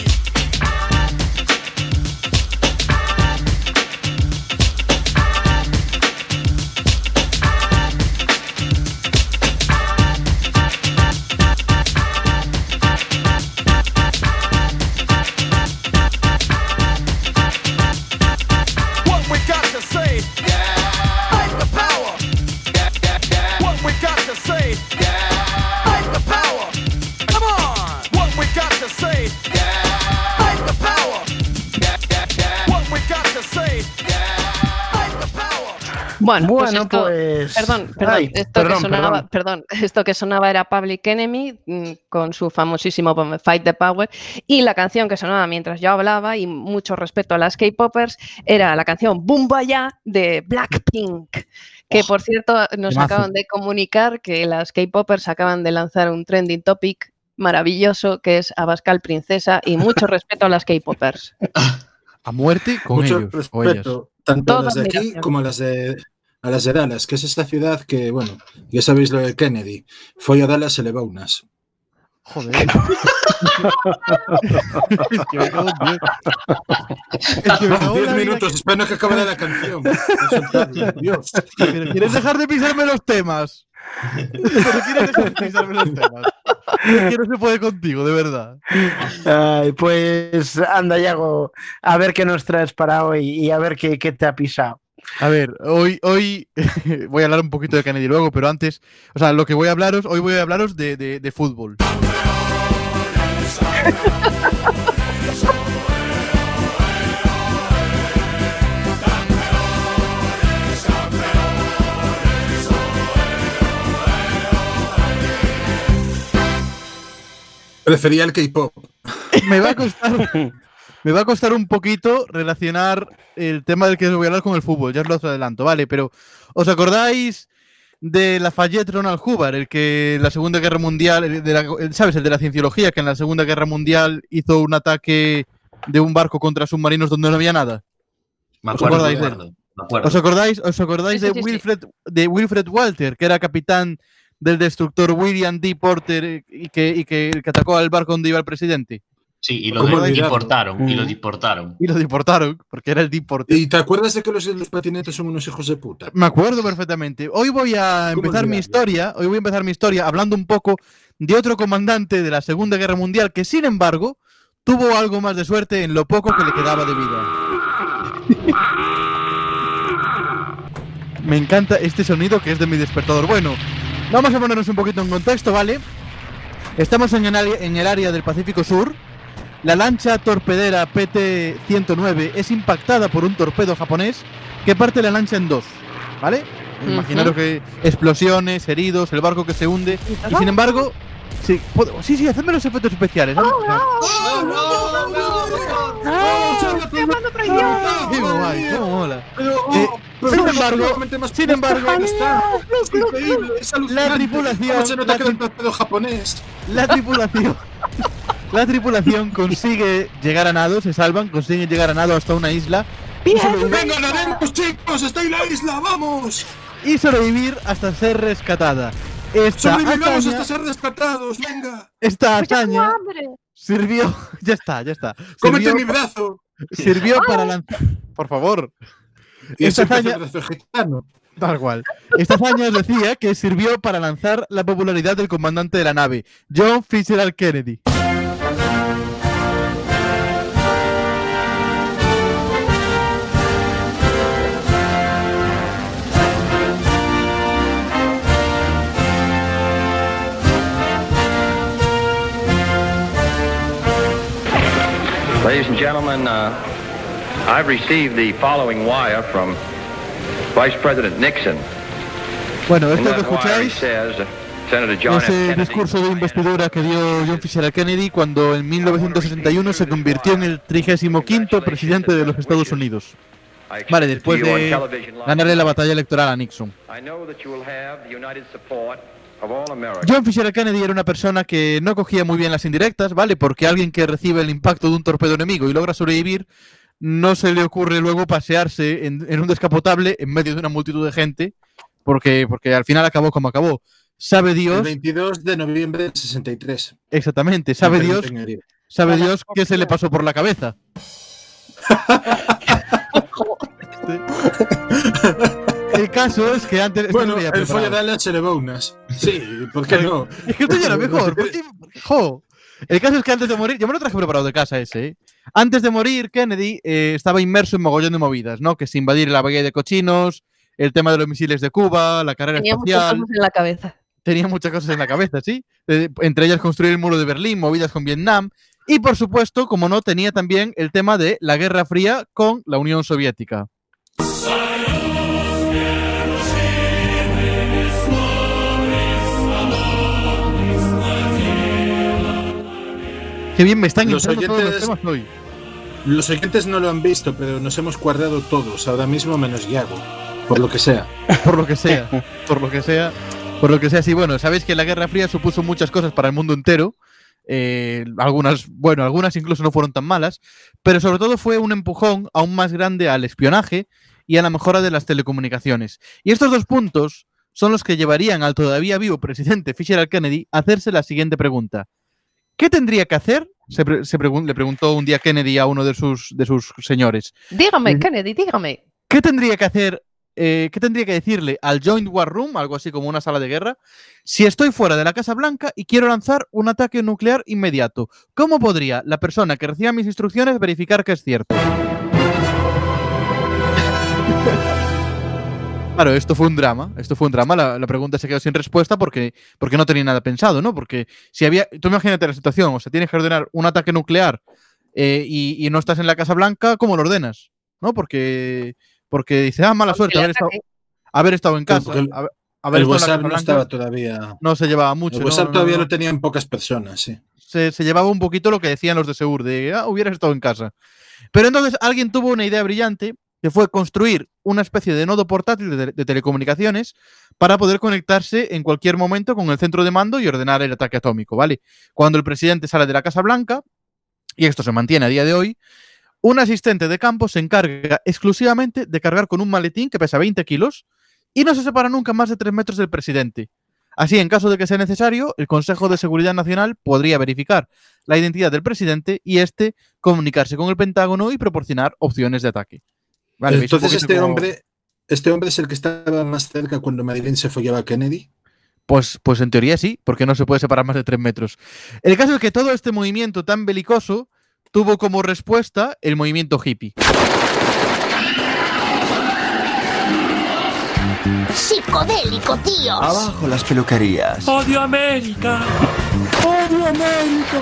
What we got to say? Fight the power. What we got to say? Fight the power. Come on. What we got to say? Fight the power. What we got to say? Fight the power. Bueno, Bueno, esto, pues. Perdón, Ay, esto que sonaba era Public Enemy con su famosísimo Fight the Power, y la canción que sonaba mientras yo hablaba, y mucho respeto a las K-popers, era la canción Boombayah de Blackpink, que por cierto nos temazo. acaban de comunicar que las K-popers acaban de lanzar un trending topic maravilloso que es Abascal Princesa, y mucho respeto a las K-popers. A muerte con Mucho ellos o ellas. respeto, tanto a Toda las de aquí admiración. como a las de Dallas, que es esta ciudad que, bueno, ya sabéis lo de Kennedy. Foi a Dallas e levou unas. Joder. Es que me cago en Dios. Es que me cago en 10 la vida minutos, espero que acabe la canción. Dios. Pero ¿quieres dejar de pisarme los temas? Pero ¿quieres dejar de pisarme los temas? Es que no se puede contigo, de verdad. Ay, pues anda, Yago, a ver qué nos traes para hoy y a ver qué te ha pisado. A ver, hoy voy a hablar un poquito de Kennedy luego, pero antes, o sea, lo que voy a hablaros, hoy voy a hablaros de fútbol. Prefería el K-pop. Me va a costar un poquito relacionar el tema del que os voy a hablar con el fútbol, ya os lo adelanto, ¿vale? Pero ¿os acordáis de Lafayette Ronald Hubbard, el que en la Segunda Guerra Mundial, ¿sabes? El de la cienciología, que en la Segunda Guerra Mundial hizo un ataque de un barco contra submarinos donde no había nada. Me ¿Os acuerdo, acordáis me de él? acuerdo, me acuerdo. ¿Os acordáis Sí, de sí, sí. Wilfred Walter, que era capitán del destructor William D. Porter y que atacó al barco donde iba el presidente? Sí, y ¿Cómo lo olvidarlo? deportaron. Y lo deportaron. Y lo deportaron, porque era el deporte. ¿Y te acuerdas de que los de los patinetes son unos hijos de puta? Me acuerdo perfectamente. Hoy voy a ¿Cómo empezar mi historia hablando un poco de otro comandante de la Segunda Guerra Mundial que, sin embargo, tuvo algo más de suerte en lo poco que le quedaba de vida. Me encanta este sonido que es de mi despertador. Bueno, vamos a ponernos un poquito en contexto, ¿vale? Estamos en el área del Pacífico Sur. La lancha torpedera PT-109 es impactada por un torpedo japonés que parte la lancha en dos, ¿vale? Imaginaros que explosiones, heridos, el barco que se hunde. Y sin embargo, sí, hacedme los efectos especiales. ¿Vale? ¡Cómo mola! Sin embargo, es increíble, es alucinante. la tripulación- ¿Cómo se nota que era un torpedo japonés? La tripulación consigue llegar a nado, se salvan, consiguen llegar a nado hasta una isla ¡Venga, nademos, chicos! ¡Está en la isla! ¡Vamos! y sobrevivir hasta ser rescatada. ¡Sobrevivamos hasta ser rescatados! ¡Venga! Esta Pues ya tengo hazaña hambre. sirvió. Ya está. ¡Cómete mi brazo! Sirvió para lanzar. Por favor. Y Esta ese hazaña, brazo vegetariano. tal cual. Esta hazaña os decía que sirvió para lanzar la popularidad del comandante de la nave, John Fitzgerald Kennedy. Ladies and gentlemen, I've received the following wire from Vice President Nixon. Bueno, In esto que that wire, he escucháis says Senator John F. es el Kennedy. discurso de investidura que dio John Fitzgerald Kennedy cuando en 1961 se convirtió en el 35º presidente de los Estados Unidos. I extend Vale, it to después you on de television live. ganarle la batalla electoral a Nixon. I know that you will have the united support of all Americans. John Fitzgerald Kennedy era una persona que no cogía muy bien las indirectas, ¿vale? Porque alguien que recibe el impacto de un torpedo enemigo y logra sobrevivir, no se le ocurre luego pasearse en un descapotable en medio de una multitud de gente, porque al final acabó como acabó. Sabe El Dios, 22 de noviembre del 63. exactamente, sabe Dios qué se le pasó por la cabeza. El caso es que antes... esto no Bueno, lo había el preparado. Folladalas se le va unas. Sí, ¿por qué no? Es que esto ya era mejor. Jo. El caso es que antes de morir, yo me lo traje preparado de casa ese, ¿eh? Antes de morir, Kennedy estaba inmerso en mogollón de movidas, ¿no? Que es invadir la bahía de Cochinos, el tema de los misiles de Cuba, la carrera Tenía muchas espacial. cosas en la cabeza. Tenía muchas cosas en la cabeza, ¿sí? Entre ellas construir el muro de Berlín, movidas con Vietnam. Y por supuesto, como no, tenía también el tema de la Guerra Fría con la Unión Soviética. Qué bien me están Los entrando todos los oyentes- temas hoy. Los oyentes no lo han visto, pero nos hemos cuadrado todos, ahora mismo menos Yago. Por lo que sea. Por lo que sea, sí, bueno, sabéis que la Guerra Fría supuso muchas cosas para el mundo entero. Algunas incluso no fueron tan malas, pero sobre todo fue un empujón aún más grande al espionaje y a la mejora de las telecomunicaciones. Y estos dos puntos son los que llevarían al todavía vivo presidente Fitzgerald Kennedy a hacerse la siguiente pregunta. ¿Qué tendría que hacer? Le preguntó un día Kennedy a uno de sus señores. Dígame, Kennedy, dígame. ¿Qué tendría que hacer? ¿Qué tendría que decirle al Joint War Room, algo así como una sala de guerra, si estoy fuera de la Casa Blanca y quiero lanzar un ataque nuclear inmediato? ¿Cómo podría la persona que reciba mis instrucciones verificar que es cierto? Claro, esto fue un drama. La pregunta se quedó sin respuesta porque no tenía nada pensado, ¿no? Porque si había... Tú imagínate la situación, o sea, tienes que ordenar un ataque nuclear y no estás en la Casa Blanca, ¿cómo lo ordenas? ¿No? Porque dice, mala suerte haber estado en casa. El Haber estado en la WhatsApp Casa no Blanca. estaba todavía. No se llevaba mucho. El WhatsApp no. todavía lo tenían pocas personas, sí. Se llevaba un poquito lo que decían los de Seur, de hubieras estado en casa. Pero entonces alguien tuvo una idea brillante, que fue construir una especie de nodo portátil de telecomunicaciones para poder conectarse en cualquier momento con el centro de mando y ordenar el ataque atómico, ¿vale? Cuando el presidente sale de la Casa Blanca, y esto se mantiene a día de hoy, un asistente de campo se encarga exclusivamente de cargar con un maletín que pesa 20 kilos y no se separa nunca más de 3 metros del presidente. Así, en caso de que sea necesario, el Consejo de Seguridad Nacional podría verificar la identidad del presidente y comunicarse con el Pentágono y proporcionar opciones de ataque. Vale, entonces este hombre es el que estaba más cerca cuando Marilyn se follaba a Kennedy. Pues en teoría sí, porque no se puede separar más de 3 metros. El caso es que todo este movimiento tan belicoso tuvo como respuesta el movimiento hippie. Psicodélico, tíos. Abajo las peluquerías. ¡Odio América! ¡Odio América!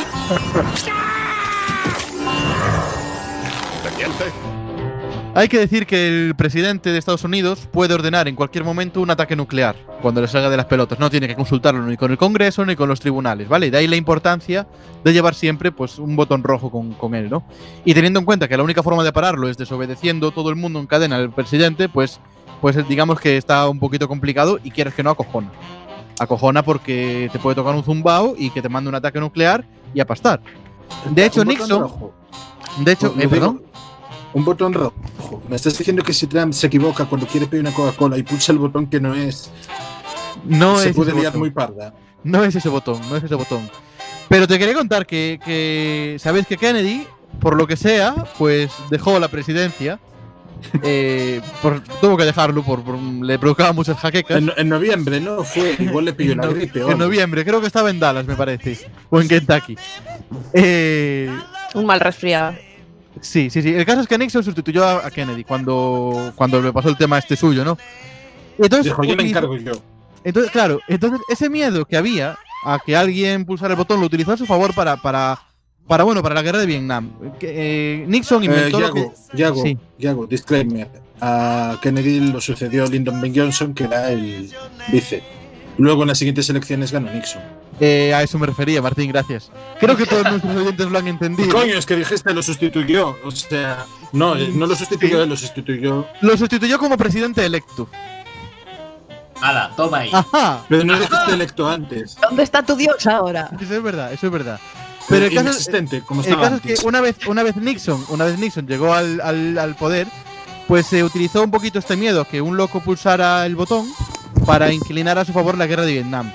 Hay que decir que el presidente de Estados Unidos puede ordenar en cualquier momento un ataque nuclear cuando le salga de las pelotas. No tiene que consultarlo ni con el Congreso ni con los tribunales, ¿vale? De ahí la importancia de llevar siempre pues, un botón rojo con él, ¿no? Y teniendo en cuenta que la única forma de pararlo es desobedeciendo todo el mundo en cadena al presidente, pues digamos que está un poquito complicado y quieres que no acojona. Acojona porque te puede tocar un zumbao y que te mande un ataque nuclear y a pastar. De hecho, Nixon... De hecho, perdón. Un botón rojo. Me estás diciendo que si Trump se equivoca cuando quiere pedir una Coca-Cola y pulsa el botón que no es... No se es puede ese liar botón. muy parda. No es ese botón. Pero te quería contar que sabéis que Kennedy, por lo que sea, pues dejó la presidencia. Tuvo que dejarlo, le provocaba muchas jaquecas. En noviembre, ¿no? Fue, igual le pilló la gripe. En noviembre, creo que estaba en Dallas, me parece. O en Kentucky. Un mal resfriado. Sí. El caso es que Nixon sustituyó a Kennedy cuando le pasó el tema suyo, ¿no? Y entonces, dijo, yo me encargo yo. Entonces, claro, ese miedo que había a que alguien pulsara el botón lo utilizó a su favor para la guerra de Vietnam. Nixon inventó Yago, disclaimer. A Kennedy lo sucedió Lyndon B. Johnson, que era el vice. Luego en las siguientes elecciones ganó Nixon. A eso me refería, Martín, gracias. Creo que todos nuestros oyentes lo han entendido. Coño, es que dijiste lo sustituyó. O sea, no lo sustituyó, él lo sustituyó. Lo sustituyó como presidente electo. ¡Hala, toma ahí! ¡Ajá! Pero no dijiste electo antes. ¿Dónde está tu Dios ahora? Eso es verdad. Pero el caso es que una vez Nixon llegó al poder, pues se utilizó un poquito este miedo, que un loco pulsara el botón para inclinar a su favor la guerra de Vietnam.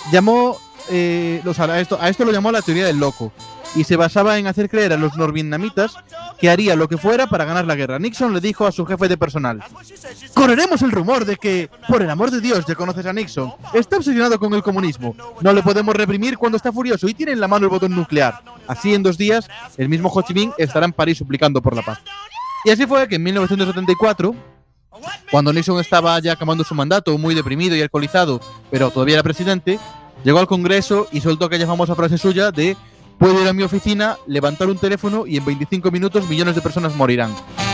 A esto lo llamó la teoría del loco, y se basaba en hacer creer a los norvietnamitas que haría lo que fuera para ganar la guerra. Nixon le dijo a su jefe de personal: correremos el rumor de que, por el amor de Dios, ya conoces a Nixon, está obsesionado con el comunismo. No le podemos reprimir cuando está furioso y tiene en la mano el botón nuclear. Así, en 2 días, el mismo Ho Chi Minh estará en París suplicando por la paz. Y así fue que en 1974, cuando Nixon estaba ya acabando su mandato, muy deprimido y alcoholizado, pero todavía era presidente, llegó al Congreso y soltó aquella famosa frase suya de: puedo ir a mi oficina, levantar un teléfono y en 25 minutos millones de personas morirán.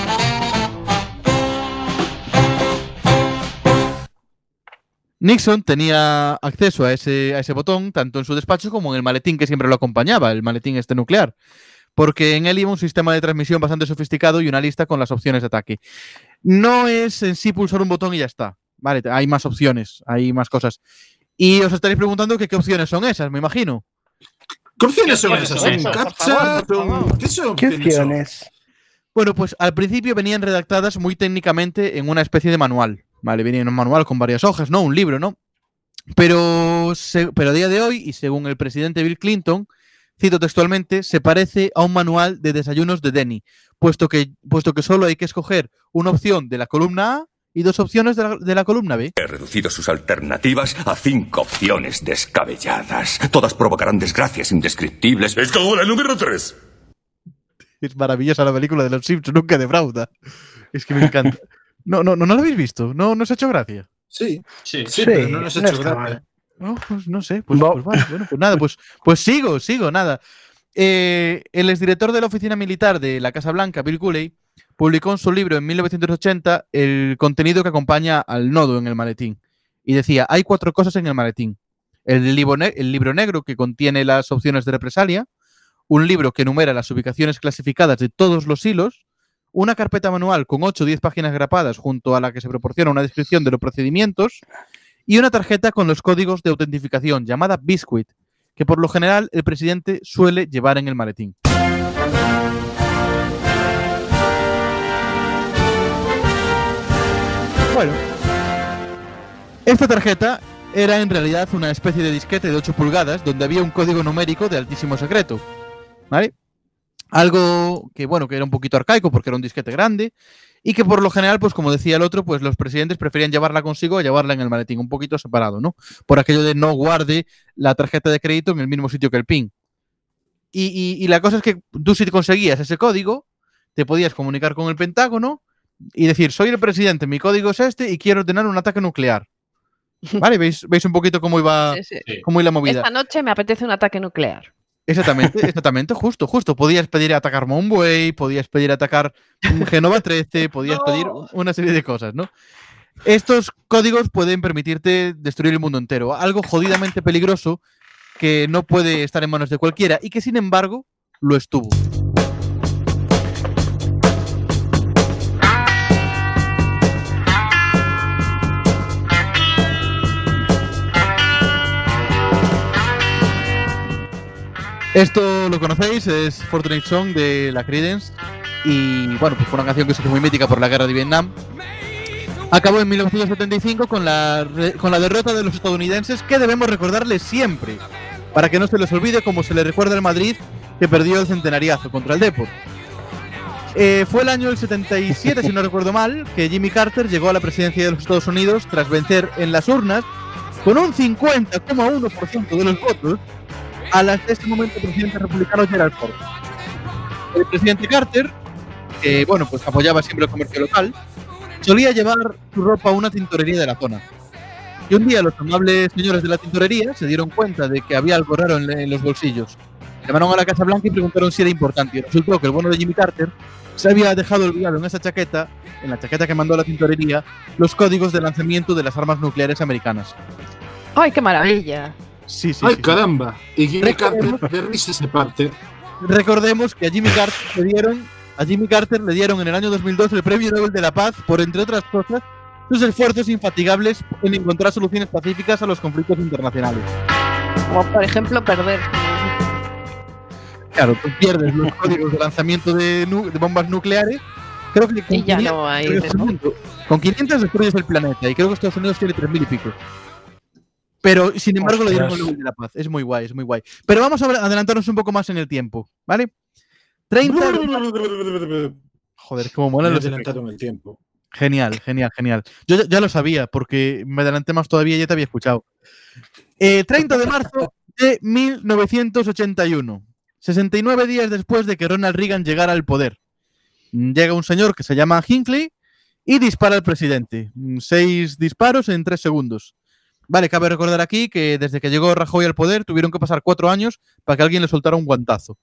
Nixon tenía acceso a ese botón tanto en su despacho como en el maletín que siempre lo acompañaba, el maletín nuclear, porque en él iba un sistema de transmisión bastante sofisticado y una lista con las opciones de ataque. No es en sí pulsar un botón y ya está, vale, hay más opciones, hay más cosas. Y os estaréis preguntando qué opciones son esas, me imagino. ¿Qué opciones son esas? ¿Son captcha? ¿Qué son? ¿Qué opciones? Bueno, pues al principio venían redactadas muy técnicamente en una especie de manual. Vale, venía en un manual con varias hojas, ¿no? Un libro, ¿no? Pero a día de hoy, y según el presidente Bill Clinton, cito textualmente, se parece a un manual de desayunos de Denny, puesto que solo hay que escoger una opción de la columna A y 2 opciones de la columna B. He reducido sus alternativas a 5 opciones descabelladas. Todas provocarán desgracias indescriptibles. Escojo la número 3. Es maravillosa la película de los Simpsons, nunca defrauda. Es que me encanta. No la habéis visto, no os ha hecho gracia. Sí, Sí. pero no nos ha hecho gracia. No, pues no sé, pues vale, bueno, pues nada, pues sigo, nada. El exdirector de la oficina militar de la Casa Blanca, Bill Cooley, publicó en su libro en 1980 el contenido que acompaña al nodo en el maletín. Y decía, hay 4 cosas en el maletín. El libro negro que contiene las opciones de represalia, un libro que enumera las ubicaciones clasificadas de todos los hilos, una carpeta manual con 8 o 10 páginas grapadas junto a la que se proporciona una descripción de los procedimientos y una tarjeta con los códigos de autentificación llamada Biscuit, que por lo general el presidente suele llevar en el maletín. Bueno, esta tarjeta era en realidad una especie de disquete de 8 pulgadas donde había un código numérico de altísimo secreto, ¿vale? Algo que, bueno, que era un poquito arcaico porque era un disquete grande y que por lo general, pues como decía el otro, pues los presidentes preferían llevarla consigo o llevarla en el maletín, un poquito separado, ¿no? Por aquello de no guarde la tarjeta de crédito en el mismo sitio que el PIN. Y la cosa es que tú, si conseguías ese código, te podías comunicar con el Pentágono y decir, soy el presidente, mi código es este y quiero ordenar un ataque nuclear. ¿Vale? ¿Veis un poquito cómo iba, Sí. cómo iba la movida? Esta noche me apetece un ataque nuclear. Exactamente, justo. Podías pedir atacar Monway, podías pedir atacar Genova 13, podías pedir una serie de cosas, ¿no? Estos códigos pueden permitirte destruir el mundo entero. Algo jodidamente peligroso que no puede estar en manos de cualquiera y que, sin embargo, lo estuvo. Esto lo conocéis, es Fortunate Song de la Creedence y bueno, pues fue una canción que se hizo muy mítica por la guerra de Vietnam. Acabó en 1975 con la derrota de los estadounidenses, que debemos recordarles siempre, para que no se les olvide, como se le recuerda al Madrid, que perdió el centenariazo contra el Depor. Fue el año del 77, si no recuerdo mal, que Jimmy Carter llegó a la presidencia de los Estados Unidos tras vencer en las urnas con un 50,1% de los votos al hasta ese momento presidente republicano Gerald Ford. El presidente Carter, que bueno, pues apoyaba siempre el comercio local, solía llevar su ropa a una tintorería de la zona. Y un día los amables señores de la tintorería se dieron cuenta de que había algo raro en los bolsillos. Llamaron a la Casa Blanca y preguntaron si era importante. Y resultó que el bueno de Jimmy Carter se había dejado olvidado en esa chaqueta, en la chaqueta que mandó a la tintorería, los códigos de lanzamiento de las armas nucleares americanas. ¡Ay, qué maravilla! Sí. ¡Ay, caramba! Y Jimmy Carter de risa se parte. Recordemos que a Jimmy Carter le dieron en el año 2002 el Premio Nobel de la Paz por, entre otras cosas, sus esfuerzos infatigables en encontrar soluciones pacíficas a los conflictos internacionales. Como por ejemplo perder. Claro, tú pierdes los códigos de lanzamiento de bombas nucleares. Creo que con Y ya 500, no hay. con 500 destruyes el planeta y creo que Estados Unidos tiene 3.000 y pico. Pero, sin embargo, le dieron el Nobel de la Paz. Es muy guay, es muy guay. Pero vamos a adelantarnos un poco más en el tiempo, ¿vale? 30... Joder, cómo mola Me he los adelantado en el tiempo. Genial. Yo ya lo sabía, porque me adelanté más todavía y ya te había escuchado. 30 de marzo de 1981. 69 días después de que Ronald Reagan llegara al poder. Llega un señor que se llama Hinckley y dispara al presidente. 6 disparos en 3 segundos. Vale, cabe recordar aquí que desde que llegó Rajoy al poder tuvieron que pasar 4 años para que alguien le soltara un guantazo.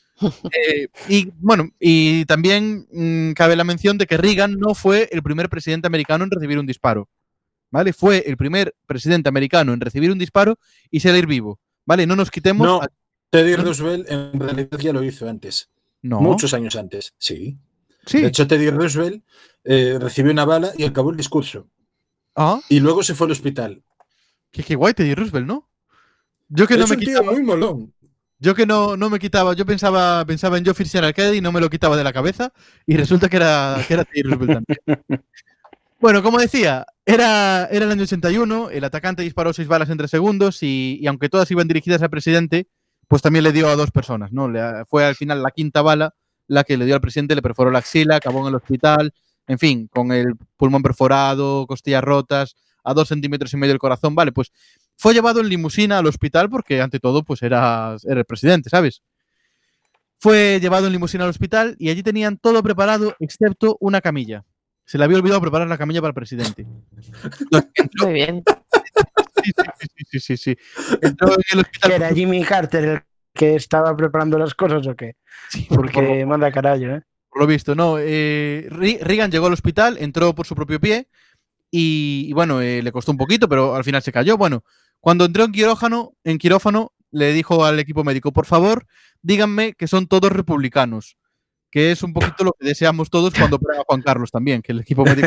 Y también cabe la mención de que Reagan no fue el primer presidente americano en recibir un disparo. ¿Vale? Fue el primer presidente americano en recibir un disparo y salir vivo. ¿Vale? No nos quitemos... No, Teddy Roosevelt en realidad ya lo hizo antes. No. Muchos años antes, sí. De hecho, Teddy Roosevelt recibió una bala y acabó el discurso. Y luego se fue al hospital. Qué guay Teddy Roosevelt, ¿no? Yo que no me quitaba, muy molón. Yo que no me quitaba, yo pensaba en John Fitzgerald Kennedy y no me lo quitaba de la cabeza y resulta que era Teddy Roosevelt también. Bueno, como decía, era el año 81, el atacante disparó 6 balas en 3 segundos y aunque todas iban dirigidas al presidente, pues también le dio a 2 personas, ¿no? Fue al final la 5ª bala la que le dio al presidente, le perforó la axila, acabó en el hospital, en fin, con el pulmón perforado, costillas rotas, a 2,5 centímetros del corazón, vale, pues fue llevado en limusina al hospital porque ante todo pues era el presidente, ¿sabes? Fue llevado en limusina al hospital y allí tenían todo preparado excepto una camilla. Se le había olvidado preparar la camilla para el presidente. Muy bien. Sí. Entró en el hospital. ¿Era Jimmy Carter el que estaba preparando las cosas o qué? Sí, porque manda carallo, ¿eh? Por lo visto, no. Reagan llegó al hospital, entró por su propio pie y bueno, le costó un poquito, pero al final se cayó. Bueno, cuando entró en quirófano, le dijo al equipo médico, por favor, díganme que son todos republicanos, que es un poquito lo que deseamos todos cuando opera a Juan Carlos también, que el equipo médico...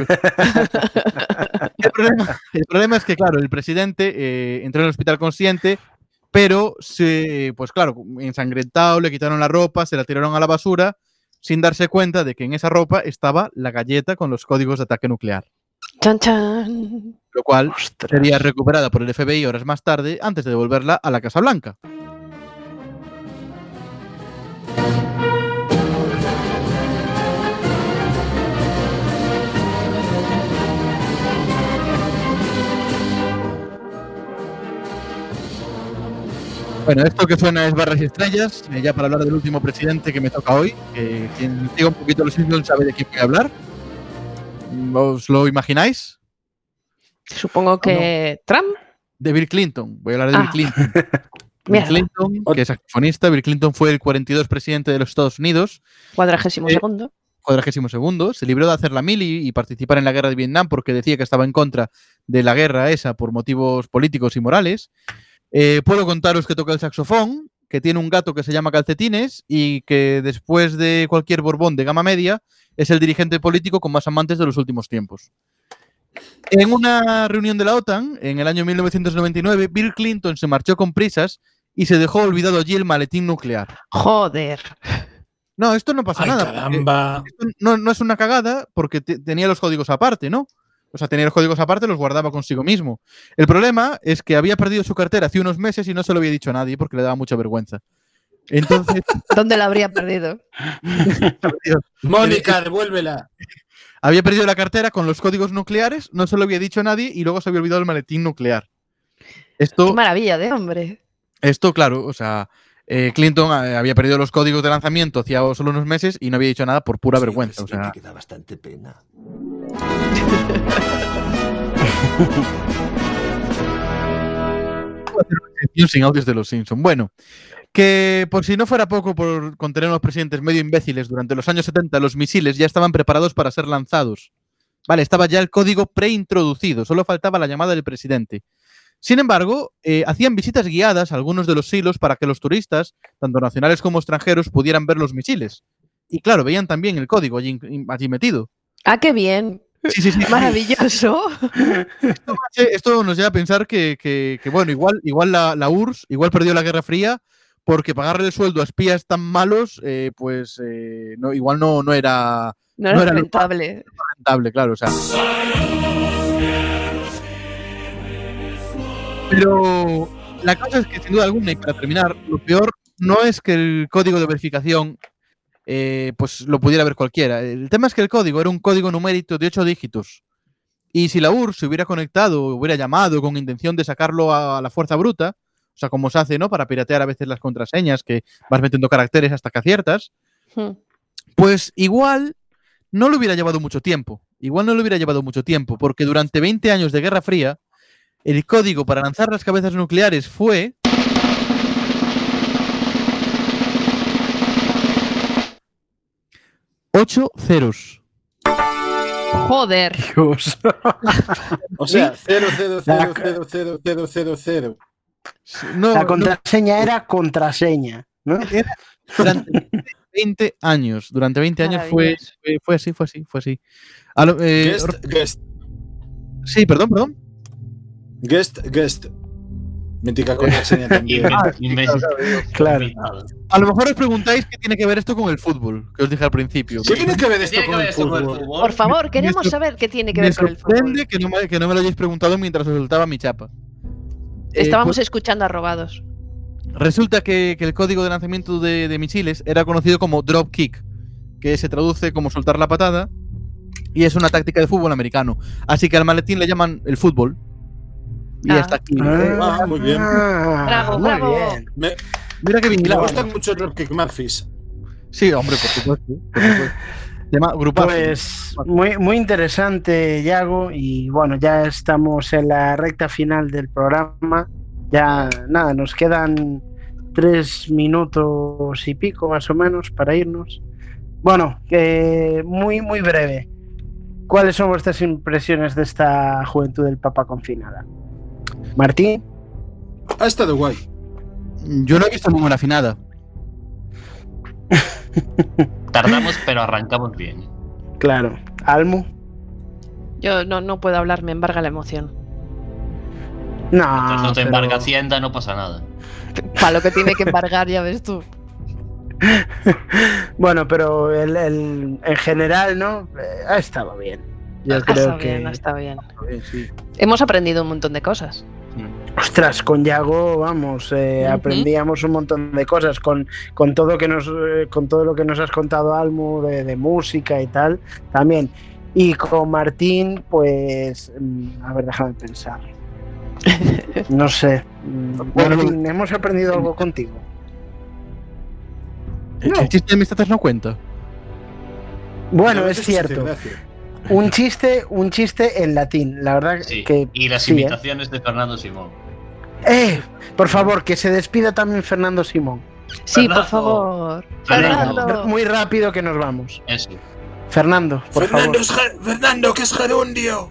el problema es que, claro, el presidente entró en el hospital consciente, pero, pues claro, ensangrentado, le quitaron la ropa, se la tiraron a la basura, sin darse cuenta de que en esa ropa estaba la galleta con los códigos de ataque nuclear. Chan, chan. Lo cual Ostras. sería recuperada por el FBI horas más tarde antes de devolverla a la Casa Blanca. Bueno, esto que suena es barras y estrellas, ya para hablar del último presidente que me toca hoy, que quien siga un poquito los Simpsons sabe de quién voy a hablar. ¿Os lo imagináis? Supongo que Trump. De Bill Clinton. Voy a hablar de Bill Clinton. Bill Mierda. Clinton, que es saxofonista. Bill Clinton fue el 42 presidente de los Estados Unidos. 42º. 42º. Se libró de hacer la mili y participar en la guerra de Vietnam porque decía que estaba en contra de la guerra esa por motivos políticos y morales. Puedo contaros que toca el saxofón, que tiene un gato que se llama Calcetines y que después de cualquier Borbón de gama media es el dirigente político con más amantes de los últimos tiempos. En una reunión de la OTAN, en el año 1999, Bill Clinton se marchó con prisas y se dejó olvidado allí el maletín nuclear. Joder. No, esto no pasa Ay, nada. caramba. Esto no es una cagada porque tenía los códigos aparte, ¿no? O sea, tenía los códigos aparte, los guardaba consigo mismo. El problema es que había perdido su cartera hace unos meses y no se lo había dicho a nadie porque le daba mucha vergüenza. Entonces, ¿Dónde la habría perdido? Mónica, devuélvela. había perdido la cartera con los códigos nucleares, no se lo había dicho a nadie y luego se había olvidado el maletín nuclear. Qué maravilla de hombre. Esto, claro, o sea, Clinton había perdido los códigos de lanzamiento hacía solo unos meses y no había dicho nada por pura vergüenza. O sea, Que da bastante pena. sin audios de los Simpsons. Bueno, que por si no fuera poco por contener unos presidentes medio imbéciles, durante los años 70 los misiles ya estaban preparados para ser lanzados. Vale, estaba ya el código preintroducido, solo faltaba la llamada del presidente. Sin embargo, hacían visitas guiadas a algunos de los silos para que los turistas, tanto nacionales como extranjeros, pudieran ver los misiles. Y claro, veían también el código allí metido. Ah, qué bien. Sí. Maravilloso. Esto nos lleva a pensar que bueno, igual la URSS igual perdió la Guerra Fría porque pagarle el sueldo a espías tan malos, igual no era... No era rentable. No era rentable, claro, o sea. Pero la cosa es que, sin duda alguna, y para terminar, lo peor no es que el código de verificación pues lo pudiera ver cualquiera. El tema es que el código era un código numérico de 8 dígitos. Y si la URSS se hubiera conectado o hubiera llamado con intención de sacarlo a la fuerza bruta, o sea, como se hace, ¿no? Para piratear a veces las contraseñas, que vas metiendo caracteres hasta que aciertas, pues igual no le hubiera llevado mucho tiempo. Porque durante 20 años de Guerra Fría, el código para lanzar las cabezas nucleares fue... ¡8 ceros! Joder. Dios. O sea, 0000000. La contraseña era contraseña, ¿no? Durante 20 años. Durante 20 años fue así. Guest. Sí, perdón. Guest. Mítica contraseña también. Claro. A lo mejor os preguntáis qué tiene que ver esto con el fútbol, que os dije al principio. ¿Qué tiene que ver esto con el fútbol? Por favor, queremos saber qué tiene que ver con el fútbol. Me sorprende que no me lo hayáis preguntado mientras os soltaba mi chapa. Estábamos escuchando a robados. Resulta que el código de lanzamiento de misiles era conocido como drop kick, que se traduce como soltar la patada, y es una táctica de fútbol americano. Así que al maletín le llaman el fútbol. Y hasta aquí. Muy bien. Bravo. Bien. Mira que bien. Me gustan mucho los Dropkick Murphys. Sí, hombre, por supuesto. Tema grupal. Pues muy interesante, Yago, y bueno, ya estamos en la recta final del programa. Ya nada, nos quedan 3 minutos y pico más o menos para irnos. Bueno, muy breve. ¿Cuáles son vuestras impresiones de esta Juventud del Papa confinada? Martín. Ha estado guay. Yo no he visto ninguna afinada. Tardamos, pero arrancamos bien. Claro. Almu. Yo no puedo hablar, me embarga la emoción. No te embarga Hacienda, no pasa nada. Para lo que tiene que embargar, ya ves tú. Bueno, pero en general, ¿no? Ha estado bien. Yo creo que... Está bien. Sí. Hemos aprendido un montón de cosas. Ostras, con Yago, vamos, aprendíamos un montón de cosas con todo lo que nos has contado, Almu, de música y tal, también. Y con Martín, pues, a ver, déjame pensar. No sé. Martín, ¿hemos aprendido algo contigo? ¿El chiste de amistades no cuenta? Bueno, es cierto. Un chiste en latín, la verdad que... Y las sí, imitaciones de Fernando Simón. Por favor, que se despida también Fernando Simón. Sí, Fernando. por favor. Fernando. Muy rápido que nos vamos. Eso. Fernando, por favor. Fernando, que es gerundio.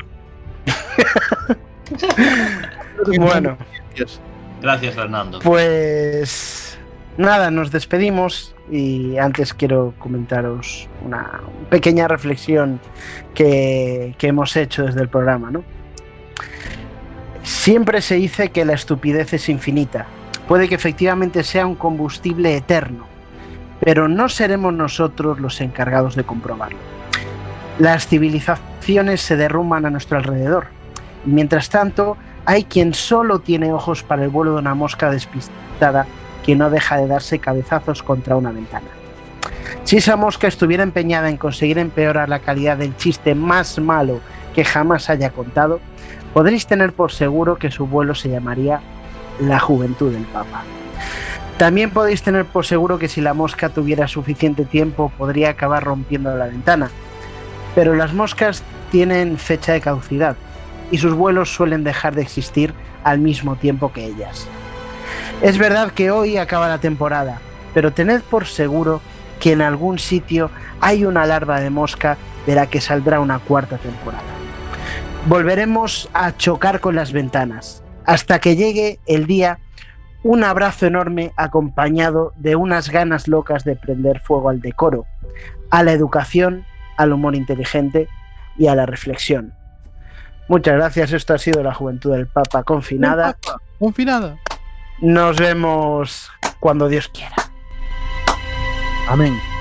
Bueno, Gracias, Fernando. pues nada, nos despedimos y antes quiero comentaros una pequeña reflexión que hemos hecho desde el programa, ¿no? Siempre se dice que la estupidez es infinita. Puede que efectivamente sea un combustible eterno, pero no seremos nosotros los encargados de comprobarlo. Las civilizaciones se derrumban a nuestro alrededor. Y mientras tanto, hay quien solo tiene ojos para el vuelo de una mosca despistada que no deja de darse cabezazos contra una ventana. Si esa mosca estuviera empeñada en conseguir empeorar la calidad del chiste más malo que jamás haya contado, podréis tener por seguro que su vuelo se llamaría La Juventud del Papa. También podéis tener por seguro que si la mosca tuviera suficiente tiempo podría acabar rompiendo la ventana. Pero las moscas tienen fecha de caducidad y sus vuelos suelen dejar de existir al mismo tiempo que ellas. Es verdad que hoy acaba la temporada, pero tened por seguro que en algún sitio hay una larva de mosca de la que saldrá una cuarta temporada. Volveremos a chocar con las ventanas, hasta que llegue el día, un abrazo enorme acompañado de unas ganas locas de prender fuego al decoro, a la educación, al humor inteligente y a la reflexión. Muchas gracias, esto ha sido La Juventud del Papa confinada. Confinada. Nos vemos cuando Dios quiera. Amén.